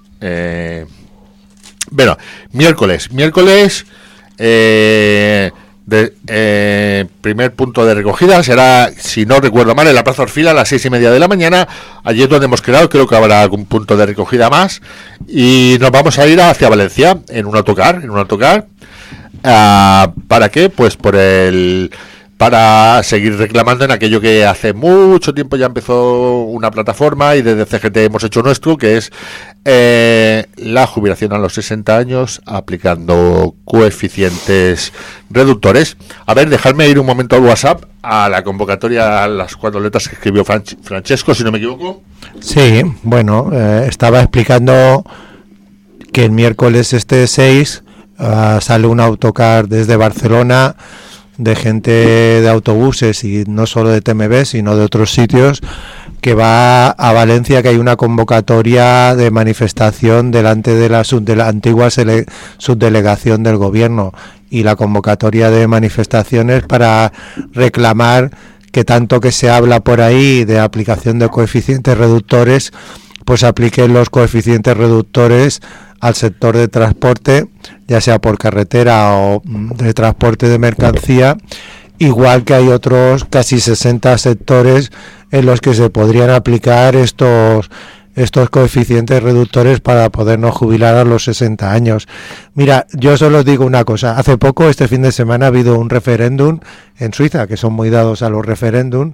Speaker 4: Bueno, miércoles, primer punto de recogida será, si no recuerdo mal, en la Plaza Orfila a las 6:30 de la mañana. Allí es donde hemos quedado, creo que habrá algún punto de recogida más. Y nos vamos a ir hacia Valencia en un autocar. ¿Para qué? Pues para seguir reclamando en aquello que hace mucho tiempo ya empezó una plataforma y desde CGT hemos hecho nuestro, que es la jubilación a los 60 años aplicando coeficientes reductores. A ver, dejadme ir un momento al WhatsApp a la convocatoria, a las 4 letras que escribió Francesco, si no me equivoco.
Speaker 5: Sí, bueno, estaba explicando que el miércoles 6 sale un autocar desde Barcelona de gente de autobuses y no solo de TMB sino de otros sitios, que va a Valencia, que hay una convocatoria de manifestación delante de la antigua subdelegación del gobierno, y la convocatoria de manifestaciones para reclamar que tanto que se habla por ahí de aplicación de coeficientes reductores, pues apliquen los coeficientes reductores al sector de transporte, ya sea por carretera o de transporte de mercancía, igual que hay otros casi 60 sectores en los que se podrían aplicar estos coeficientes reductores para podernos jubilar a los 60 años. Mira, yo solo os digo una cosa. Hace poco, este fin de semana, ha habido un referéndum en Suiza, que son muy dados a los referéndums,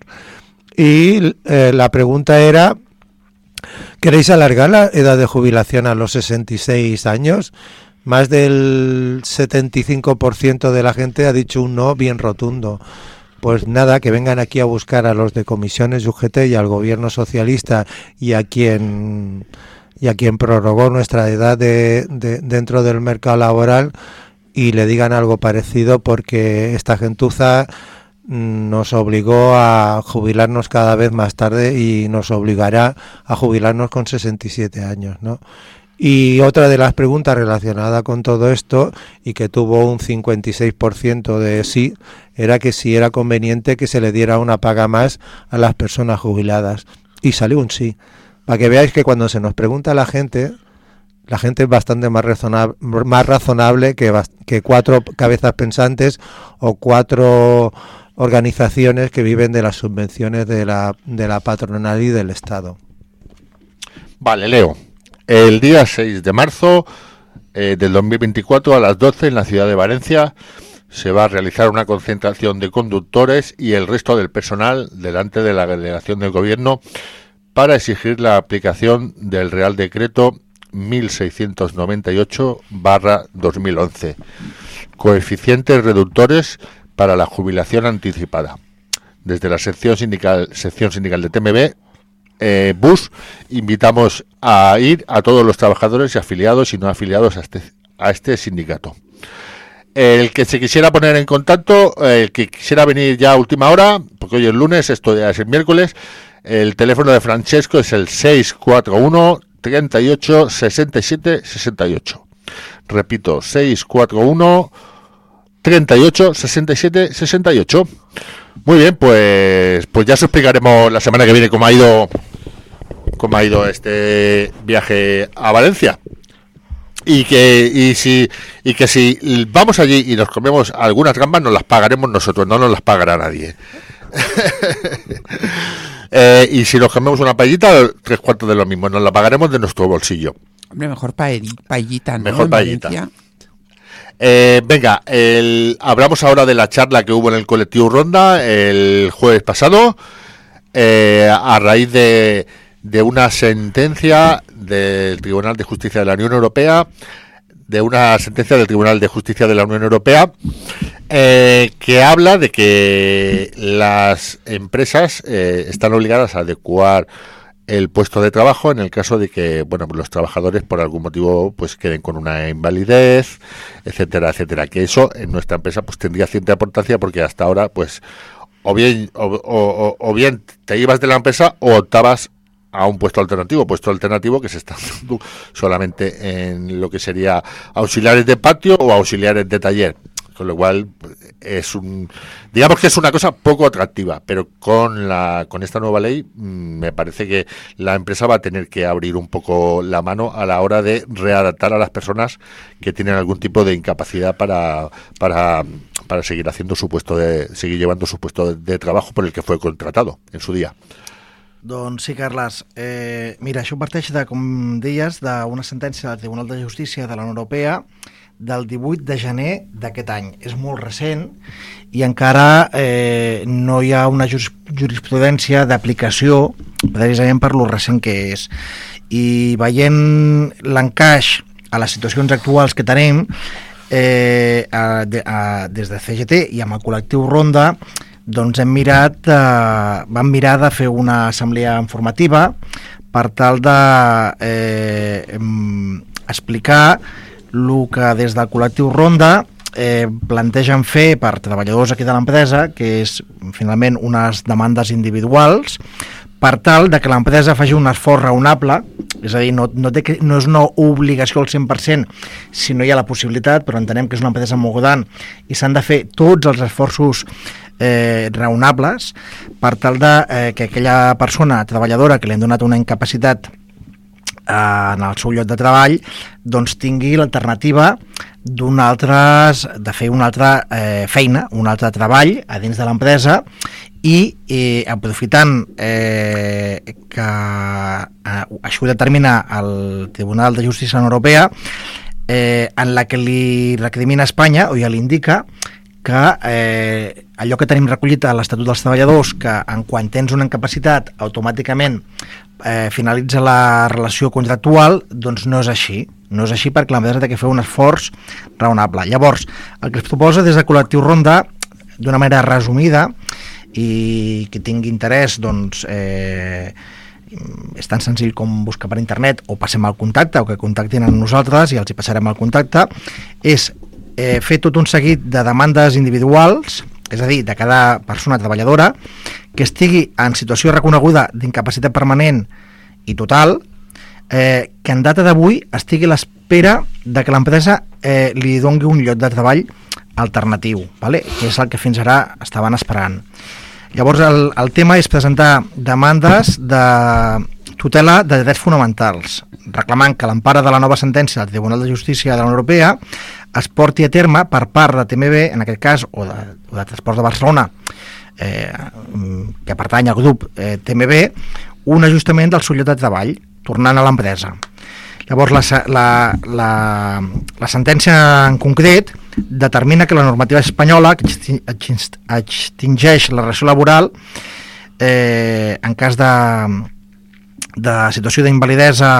Speaker 5: y la pregunta era: ¿queréis alargar la edad de jubilación a los 66 años? Más del 75% de la gente ha dicho un no bien rotundo. Pues nada, que vengan aquí a buscar a los de comisiones UGT y al gobierno socialista y a quien prorrogó nuestra edad dentro del mercado laboral, y le digan algo parecido, porque esta gentuza nos obligó a jubilarnos cada vez más tarde y nos obligará a jubilarnos con 67 años, ¿no? Y otra de las preguntas relacionada con todo esto, y que tuvo un 56% de sí, era que si era conveniente que se le diera una paga más a las personas jubiladas. Y salió un sí. Para que veáis que cuando se nos pregunta a la gente es bastante más razonable que 4 cabezas pensantes o 4 organizaciones que viven de las subvenciones de la patronal y del Estado.
Speaker 4: Vale, leo. El día 6 de marzo del 2024 a las 12 en la ciudad de Valencia se va a realizar una concentración de conductores y el resto del personal delante de la delegación del gobierno para exigir la aplicación del Real Decreto 1698/2011, coeficientes reductores para la jubilación anticipada. Desde la sección sindical de TMB Bus, invitamos a ir a todos los trabajadores y afiliados y no afiliados a este sindicato. El que se quisiera poner en contacto, el que quisiera venir ya a última hora, porque hoy es lunes, esto ya es el miércoles, El teléfono de Francesco es el 641 38 67 68. Repito, 641 38 67 68. Muy bien, pues ya os explicaremos la semana que viene cómo ha ido este viaje a Valencia. Y que si vamos allí y nos comemos algunas gambas, nos las pagaremos nosotros, no nos las pagará nadie. Y si nos comemos una paellita, 3/4 de lo mismo, nos la pagaremos de nuestro bolsillo.
Speaker 7: Hombre, mejor paellita, ¿no?
Speaker 4: Mejor paellita. Venga, hablamos ahora de la charla que hubo en el colectivo Ronda el jueves pasado, a raíz de una sentencia del Tribunal de Justicia de la Unión Europea, que habla de que las empresas están obligadas a adecuar el puesto de trabajo en el caso de que, bueno, los trabajadores por algún motivo pues queden con una invalidez, etcétera, etcétera. Que eso en nuestra empresa pues tendría cierta importancia, porque hasta ahora pues o bien te ibas de la empresa o optabas a un puesto alternativo que se está dando solamente en lo que sería auxiliares de patio o auxiliares de taller, con lo cual digamos que es una cosa poco atractiva, pero con esta nueva ley me parece que la empresa va a tener que abrir un poco la mano a la hora de readaptar a las personas que tienen algún tipo de incapacidad para seguir haciendo seguir llevando su puesto de trabajo por el que fue contratado en su día.
Speaker 3: Doncs sí, Carles. Mira, això parteix, com deies, d'una sentència del Tribunal de Justícia de la Unió Europea del 18 de gener d'aquest any. És molt recent i encara no hi ha una jurisprudència d'aplicació, precisament per lo recent que és. I veient l'encaix a les situacions actuals que tenim, des de CGT i amb el col·lectiu Ronda, doncs vam mirar de fer una assemblea informativa per tal de explicar el que des del col·lectiu Ronda plantegen fer per treballadors aquí de l'empresa, que és finalment unes demandes individuals, per tal de que l'empresa faci un esforç raonable, és a dir, no és una obligació al 100% si no hi ha la possibilitat, però entenem que és una empresa molt gran i s'han de fer tots els esforços raonables per tal de que aquella persona treballadora que li han donat una incapacitat en el seu lloc de treball doncs tingui l'alternativa de fer una altra feina, un altre treball a dins de l'empresa i aprofitant que això ho determina el Tribunal de Justícia de la Unió Europea, en la que li recrimina a Espanya o ja li indica que allò que tenim recollit a l'Estatut dels Treballadors, que en quan tens una incapacitat automàticament finalitza la relació contractual, doncs no és així. No és així perquè l'empresa ha de fer un esforç raonable. Llavors, el que es proposa des del col·lectiu Ronda, d'una manera resumida, i que tingui interès, doncs és tan senzill com buscar per internet o passem al contacte o que contactin amb nosaltres i els hi passarem el contacte, és fer tot un seguit de demandes individuals, és a dir, de cada persona treballadora que estigui en situació reconeguda d'incapacitat permanent i total, que en data d'avui estigui a l'espera de que l'empresa li doni un lloc de treball alternatiu, ¿vale? Que és el que fins ara estaven esperant. Llavors el tema és presentar demandes de tutela de drets fonamentals, reclamant que l'empara de la nova sentència del Tribunal de Justícia de la Unió Europea es porti a terme per part de TMB, en aquest cas, o de Transports de Barcelona, que pertany al grup TMB, un ajustament del seu lloc de treball, tornant a l'empresa. Llavors, la sentència en concret determina que la normativa espanyola que extingeix la relació laboral en cas de situació d'invalidesa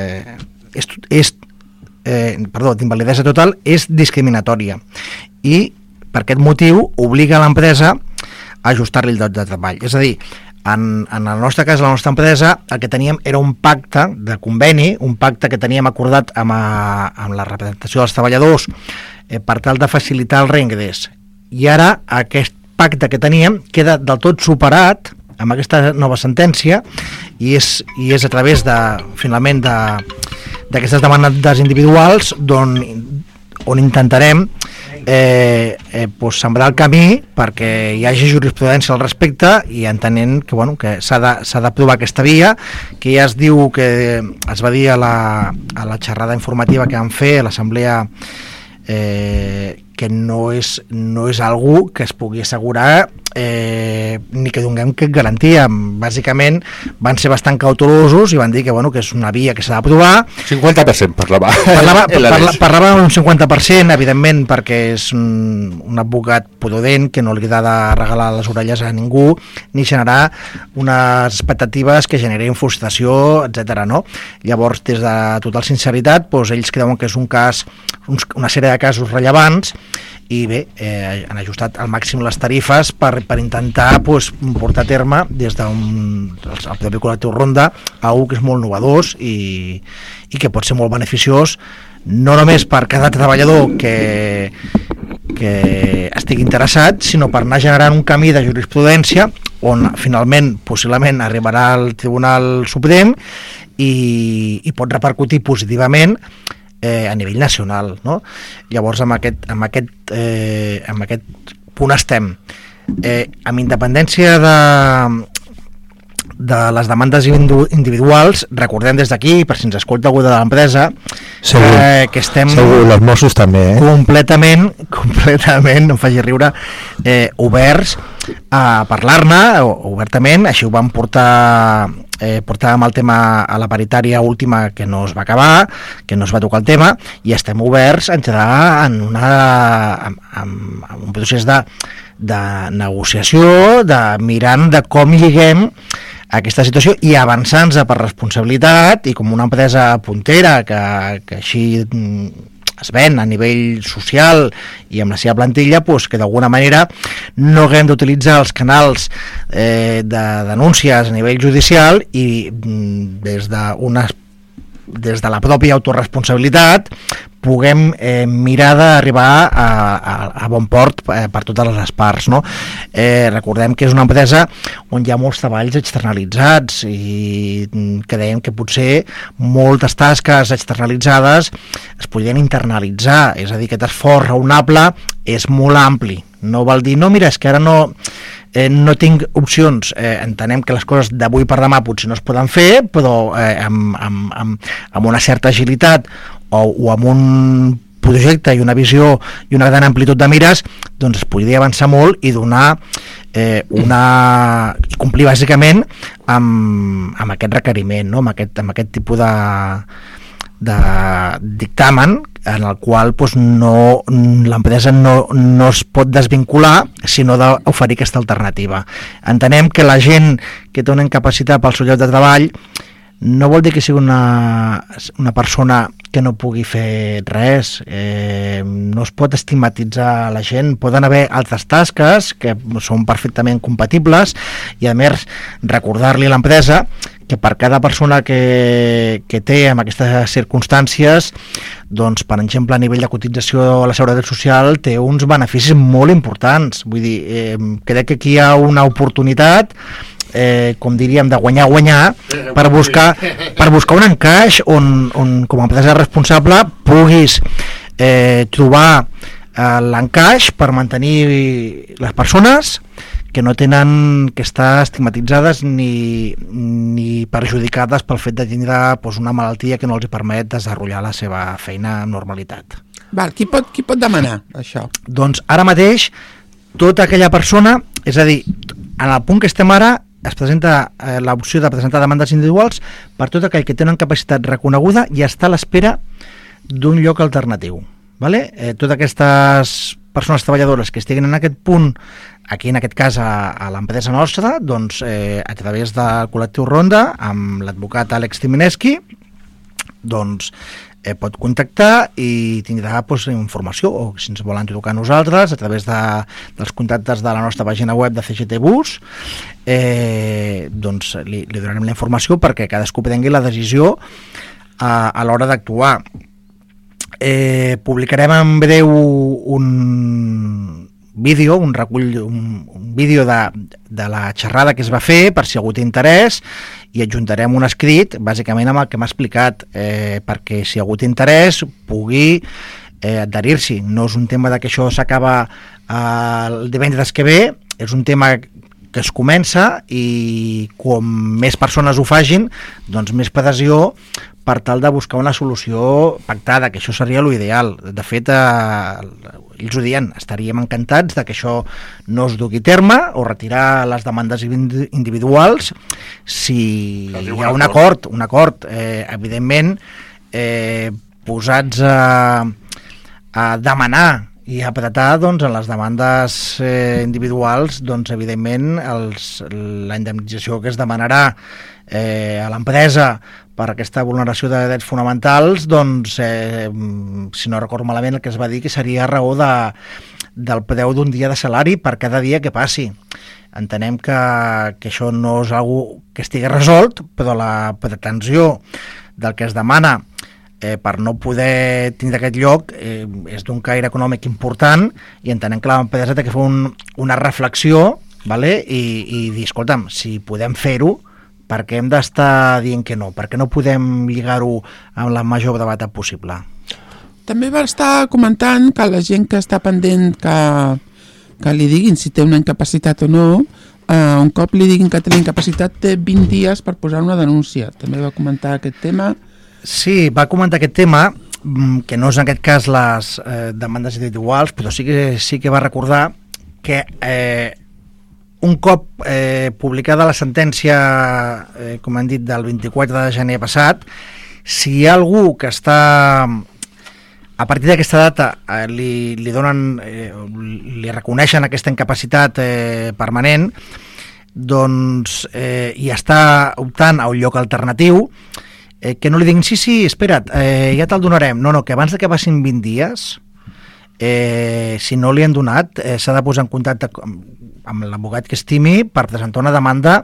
Speaker 3: d'invalidesa total és discriminatòria i per aquest motiu obliga l'empresa a ajustar-li el lloc de treball. És a dir, en el nostre cas, la nostra empresa, el que teníem era un pacte de conveni, un pacte que teníem acordat amb la representació dels treballadors per tal de facilitar el reingrés. I ara aquest pacte que teníem queda del tot superat nova sentència i és a través de, finalment, d'aquestes demandes individuals on intentarem sembrar el camí perquè hi hagi jurisprudència al respecte i entenent que s'ha d'aprovar aquesta via, que ja es diu que es va dir a la xerrada informativa que vam fer a l'assemblea que no és algú que es pugui assegurar ni que donem cap garantia. Bàsicament van ser bastant cautelosos i van dir que és una via que s'ha d'aprovar.
Speaker 4: 50% parlava.
Speaker 3: Parlava d'un 50%, evidentment, perquè és un advocat prudent que no li ha de regalar les orelles a ningú ni generar unes expectatives que generin frustració, etc. No? Llavors, des de total sinceritat, ells creuen que és un cas, una sèrie de casos rellevants i bé, han ajustat al màxim les tarifes per intentar portar a terme des del propi col·lectiu Ronda algo que és molt innovador i que pot ser molt beneficiós no només per cada treballador que estigui interessat, sinó per anar generant un camí de jurisprudència on finalment, possiblement, arribarà al Tribunal Suprem i pot repercutir positivament a nivell nacional, no? Llavors amb aquest punt estem. Amb independència de les demandes individuals, recordem des d'aquí, per si ens escolta algú de l'empresa, que estem
Speaker 5: els Mossos també,
Speaker 3: completament, no em faci riure, oberts a parlar-ne obertament. Així ho vam portàvem el tema a la paritària última que no es va acabar, que no es va tocar el tema, i estem oberts a entrar en un procés de negociació, de mirant de com lliguem aquesta situació i avançant-se per responsabilitat i com una empresa puntera que així es ven a nivell social i amb la seva plantilla, que d'alguna manera no haguem d'utilitzar els canals de denúncies a nivell judicial i des de la pròpia autoresponsabilitat puguem mirar d'arribar a bon port per totes les parts, no? Recordem que és una empresa on hi ha molts treballs externalitzats i que dèiem que potser moltes tasques externalitzades es podrien internalitzar, és a dir, aquest esforç raonable és molt ampli, no vol dir, no, mira, és que ara no tinc opcions, entenem que les coses d'avui per demà potser no es poden fer, però amb una certa agilitat o amb un projecte i una visió i una gran amplitud de mires, doncs es podria avançar molt i donar i complir bàsicament amb aquest requeriment, no? amb aquest tipus de dictamen en el qual l'empresa no es pot desvincular, sinó d'oferir aquesta alternativa. Entenem que la gent que té una incapacitat pel seu lloc de treball no vol dir que sigui una persona que no pugui fer res, no es pot estigmatitzar la gent, poden haver altres tasques que són perfectament compatibles i a més recordar-li a l'empresa que per cada persona que té en aquestes circumstàncies, doncs, per exemple, a nivell de cotització a la Seguretat Social té uns beneficis molt importants. Vull dir, crec que aquí hi ha una oportunitat, com diríem, de guanyar-guanyar per buscar un encaix on com a empresa responsable puguis trobar l'encaix per mantenir les persones que no tenen que estar estigmatitzades ni perjudicades pel fet de tindre una malaltia que no els permet desenvolupar la seva feina amb normalitat.
Speaker 7: Val, qui pot demanar això?
Speaker 3: Doncs ara mateix tota aquella persona, és a dir, en el punt que estem ara es presenta l'opció de presentar demandes individuals per tot aquell que té una capacitat reconeguda i està a l'espera d'un lloc alternatiu. Vale? Totes aquestes persones treballadores que estiguin en aquest punt, aquí en aquest cas a l'empresa nostra, doncs a través del col·lectiu Ronda, amb l'advocat Àlex Timineski, doncs pot contactar i tindrà informació, o si ens volen trucar a nosaltres a través dels contactes de la nostra pàgina web de CGT Bus, doncs li donarem la informació perquè cadascú prengui la decisió a l'hora d'actuar. Publicarem en breu vídeo, un recull, un vídeo de la xerrada que es va fer, per si algú té interès, i adjuntarem un escrit, bàsicament amb el que m'ha explicat, perquè si algú té interès pugui adherir-s'hi. No és un tema de que això s'acaba el divendres que ve, és un tema que es comença i com més persones ho fagin, doncs més adhesió per tal de buscar una solució pactada, que això seria l'ideal. De fet, ells ho diuen, estaríem encantats de que això no es dugui a terme o retirar les demandes individuals si hi ha un acord, evidentment, posats a demanar i apretar, doncs, en les demandes individuals, doncs, evidentment, la indemnització que es demanarà a l'empresa per aquesta vulneració de drets fonamentals, doncs, si no recordo malament, el que es va dir que seria a raó del preu d'un dia de salari per cada dia que passi. Entenem que això no és algo que estigui resolt, però la pretensió del que es demana per no poder tenir aquest lloc és d'un caire econòmic important i entenem que l'empresa té que fer una reflexió, vale? I dir, escolta'm, si podem fer-ho, per què hem d'estar dient que no? Per què no podem lligar-ho amb la major brevetat possible?
Speaker 7: També va estar comentant que la gent que està pendent que li diguin si té una incapacitat o no, un cop li diguin que té la incapacitat té 20 dies per posar una denúncia. També va comentar aquest tema.
Speaker 3: Sí, va comentar aquest tema, que no és en aquest cas les demandes individuals, però sí que va recordar que un cop publicada la sentència, com hem dit, del 24 de gener passat, si hi ha algú que està, a partir d'aquesta data, li donen, li reconeixen aquesta incapacitat permanent, doncs, i està optant a un lloc alternatiu, que no li diguin, sí, espera't, ja te'l donarem. No, que abans de que passin 20 dies, si no li han donat, s'ha de posar en contacte amb l'abogat que estimi per presentar una demanda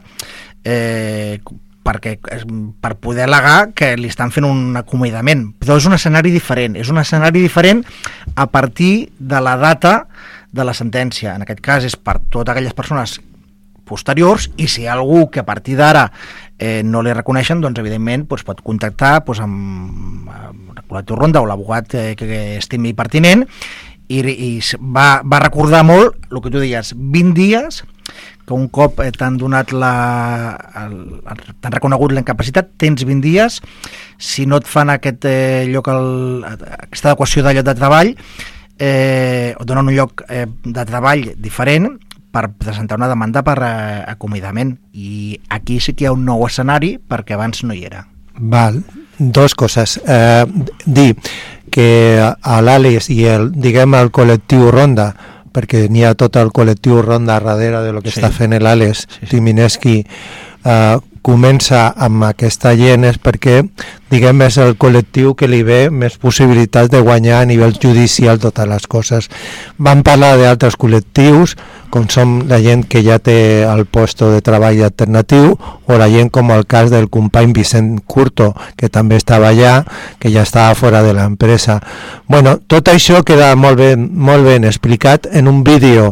Speaker 3: per poder al·legar que li estan fent un acomiadament. Però és un escenari diferent a partir de la data de la sentència. En aquest cas és per totes aquelles persones posteriors, i si hi ha algú que a partir d'ara no li reconeixen, doncs evidentment pot contactar amb el col·lectiu Ronda o l'abogat que estimi pertinent, i va recordar molt el que tu deies, 20 dies, que un cop t'han donat t'han reconegut la incapacitat, tens 20 dies, si no et fan aquest lloc, aquesta adequació de lloc de treball, o donen un lloc de treball diferent, per presentar una demanda per acomiadament, i aquí sí que hi ha un nou escenari perquè abans no hi era.
Speaker 5: Val, dos coses. Dir que a l'Àlex i el col·lectiu Ronda, perquè n'hi ha tot el col·lectiu Ronda darrere de lo que està fent l'Àlex Timineski, comença amb aquesta gent és perquè, és el col·lectiu que li ve més possibilitats de guanyar a nivell judicial totes les coses. Vam parlar d'altres col·lectius, com som la gent que ja té el puesto de treball alternatiu, o la gent com el cas del company Vicent Curto, que també estava allà, que ja estava fora de l'empresa. Bueno, tot això queda molt ben explicat en un vídeo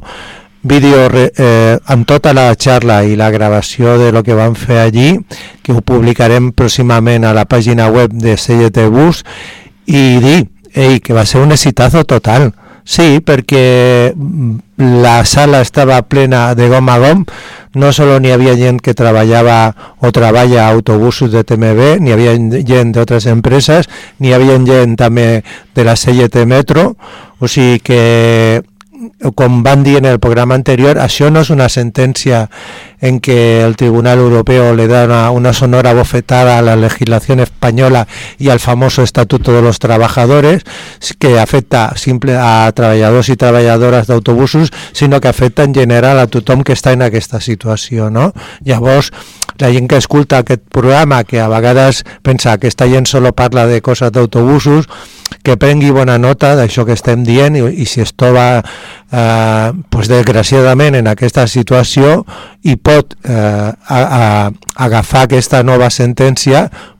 Speaker 5: amb tota la xarra i la gravació de lo que vam fer allí, que ho publicarem pròximament a la pàgina web de CLT Bus, i dir que va ser un exitazo total. Sí, perquè la sala estava plena de gom a gom, no solo n'hi havia gent que treballava o treballa a autobusos de TMB, n'hi havia gent d'altres empreses, n'hi havia gent també de la CLT Metro, o sigui que, com van dir en el programa anterior, això no és una sentència en que el Tribunal Europeo le da una sonora bofetada a la legislación española y al famoso Estatuto de los Trabajadores, que afecta a treballadors i treballadores d'autobusos, sinó que afecta en general a tothom que està en aquesta situació, no? Llavors, la gent que escolta aquest programa, que a vegades pensa que aquesta gent solo parla de coses d'autobusos, que prengui bona nota d'això que estem dient, i si es troba desgraciadament en aquesta situació i pot agafar aquesta nova sentència,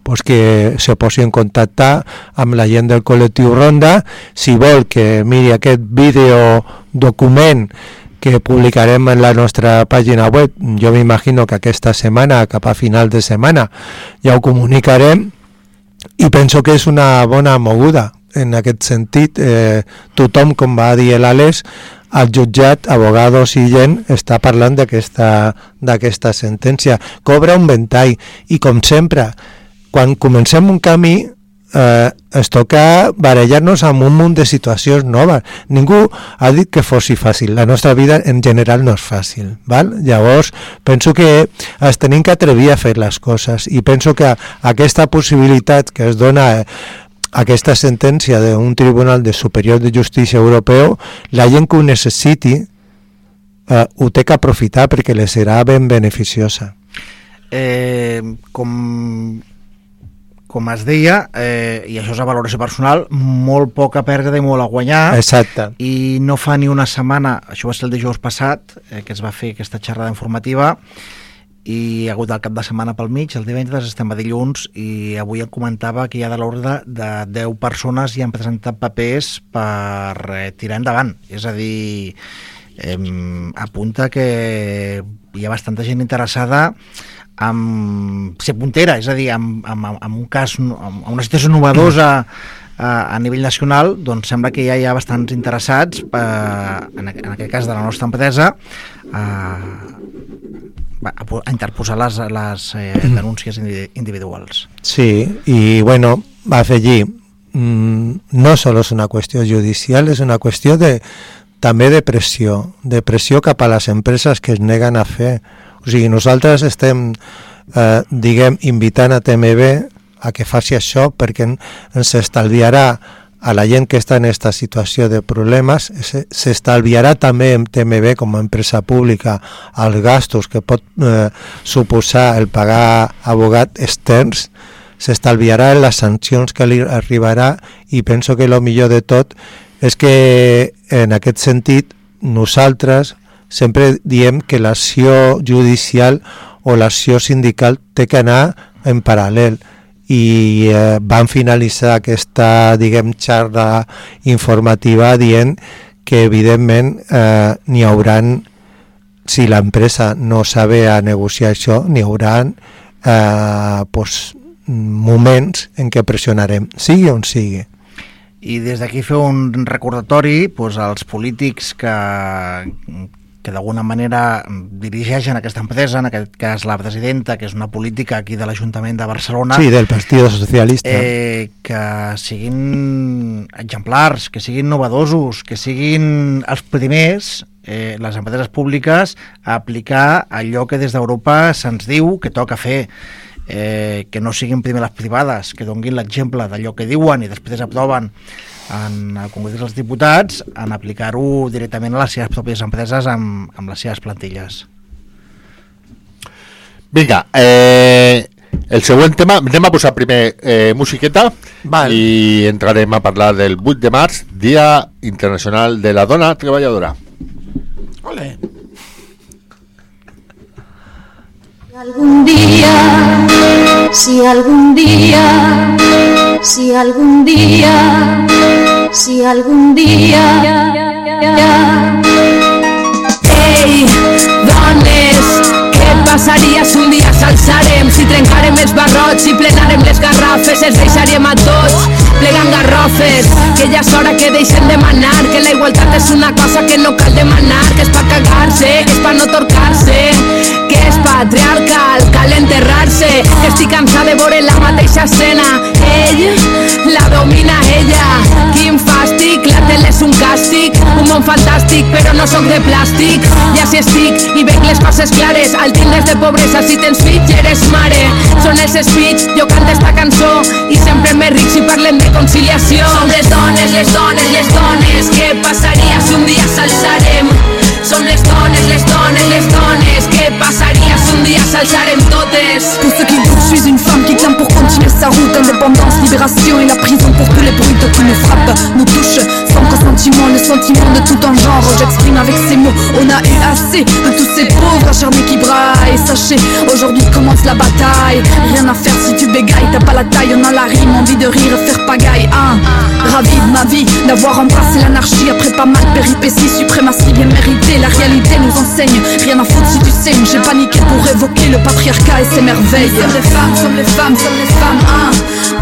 Speaker 5: pues que se posi en contacte amb la gent del col·lectiu Ronda. Si vol que miri aquest vídeo document que publicarem en la nostra pàgina web, jo m'imagino que aquesta setmana, cap a final de setmana, ja ho comunicarem, i penso que és una bona moguda. En aquest sentit, tothom, com va dir l'Àlex, al jutjat, abogados i gent, està parlant d'aquesta sentència. Cobra un ventall, i com sempre, quan comencem un camí, es toca barallar-nos amb un munt de situacions noves. Ningú ha dit que fossi fàcil. La nostra vida en general no és fàcil, val? Llavors penso que ens tenim que atrevir a fer les coses, i penso que aquesta possibilitat que es dona aquesta sentència d'un Tribunal de Superior de Justícia Europeu, la gent que ho necessiti ho té que aprofitar perquè li serà ben beneficiosa.
Speaker 3: Com es deia, i això és a valoració personal, molt poc a perdre i molt a guanyar.
Speaker 5: Exacte.
Speaker 3: I no fa ni una setmana, això va ser el dijous passat, que es va fer aquesta xerrada informativa, i hi ha hagut el cap de setmana pel mig, el divendres estem a dilluns, i avui em comentava que hi ha de l'ordre de 10 persones i han presentat papers per tirar endavant. És a dir, apunta que hi ha bastanta gent interessada amb ser puntera, és a dir, amb un cas, amb una situació novedosa a nivell nacional, doncs sembla que ja hi ha bastants interessats, en aquest cas de la nostra empresa, a interposar les denúncies individuals. Sí,
Speaker 5: i bueno, va afegir, no solo és una qüestió judicial, és una qüestió també de pressió cap a les empreses que es neguen a fer. O sigui, nosaltres estem, invitant a TMB a que faci això, perquè ens estalviarà a la gent que està en aquesta situació de problemes, s'estalviarà també en TMB com a empresa pública els gastos que pot suposar el pagar abogats externs, s'estalviarà en les sancions que li arribarà, i penso que el millor de tot és que en aquest sentit nosaltres sempre diem que l'acció judicial o l'acció sindical té que anar en paral·lel, i van finalitzar aquesta, xarra informativa dient que evidentment n'hi hauran, si l'empresa no sabe a negociar això, n'hi hauran moments en què pressionarem, sigui on sigui.
Speaker 3: I des d'aquí fer un recordatori als polítics que d'alguna manera dirigeixen aquesta empresa, en aquest cas la presidenta, que és una política aquí de l'Ajuntament de Barcelona.
Speaker 5: Sí, del Partit Socialista.
Speaker 3: Que siguin exemplars, que siguin novedosos, que siguin els primers, les empreses públiques, a aplicar allò que des d'Europa se'ns diu que toca fer. Que no siguin primer les privades, que donguin l'exemple d'allò que diuen i després aproven en el Congrés dels Diputats, en aplicar-ho directament a les seves pròpies empreses amb les seves plantilles.
Speaker 4: Vinga, el següent tema, anem a posar primer musiqueta. Val. I entrarem a parlar del 8 de març, Dia Internacional de la Dona Treballadora.
Speaker 7: Olé.
Speaker 8: Algún día, si algún día, si algún día, si algún día. Ei, dones, què passaria si un dia s'alçarem? Si trencarem els barrots, si plenarem les garrafes, els deixaríem a tots plegant garrofes. Que ja és hora que deixem de manar, que la igualtat és una cosa que no cal demanar, que és pa cagar-se, que és pa no torcar-se, que és patriarcal, cal enterrar-se, que estic cansada de veure la mateixa escena. Ell la domina ella, quin fàstic, la tele és un càstig, un món fantàstic però no soc de plàstic. Ja si estic i veig les coses clares, al tindres de pobresa si tens fills eres mare. Són els speech, jo canto esta cançó i sempre més ric si parlem de conciliació. Som les dones, les dones, les dones, què passaria si un dia s'alçarem? Som les dones, les dones, les dones, què passaria si un dia s'alçarem totes?
Speaker 9: Pour ceux qui doutent, je suis une femme qui clame pour continuer sa route. Indépendance, libération et la prison pour tous les bruits qui nous frappent, nous touchent, sans qu'un sentiment ne sentiments de tout en genre. J'exprime avec ces mots, on a eu assez de tous ces pauvres acharnés qui braillent. Sachez, aujourd'hui commence la bataille. Rien à faire si tu bégailles, t'as pas la taille, on a la rime, envie de rire et faire pagaille. Ravi de ma vie, d'avoir embrassé l'anarchie après pas mal de péripéties, suprématie bien méritée. La réalité nous enseigne, rien à foutre si tu saignes. J'ai paniqué pour évoquer le patriarcat et ses merveilles. Sommes les femmes, sommes les femmes, sommes les femmes,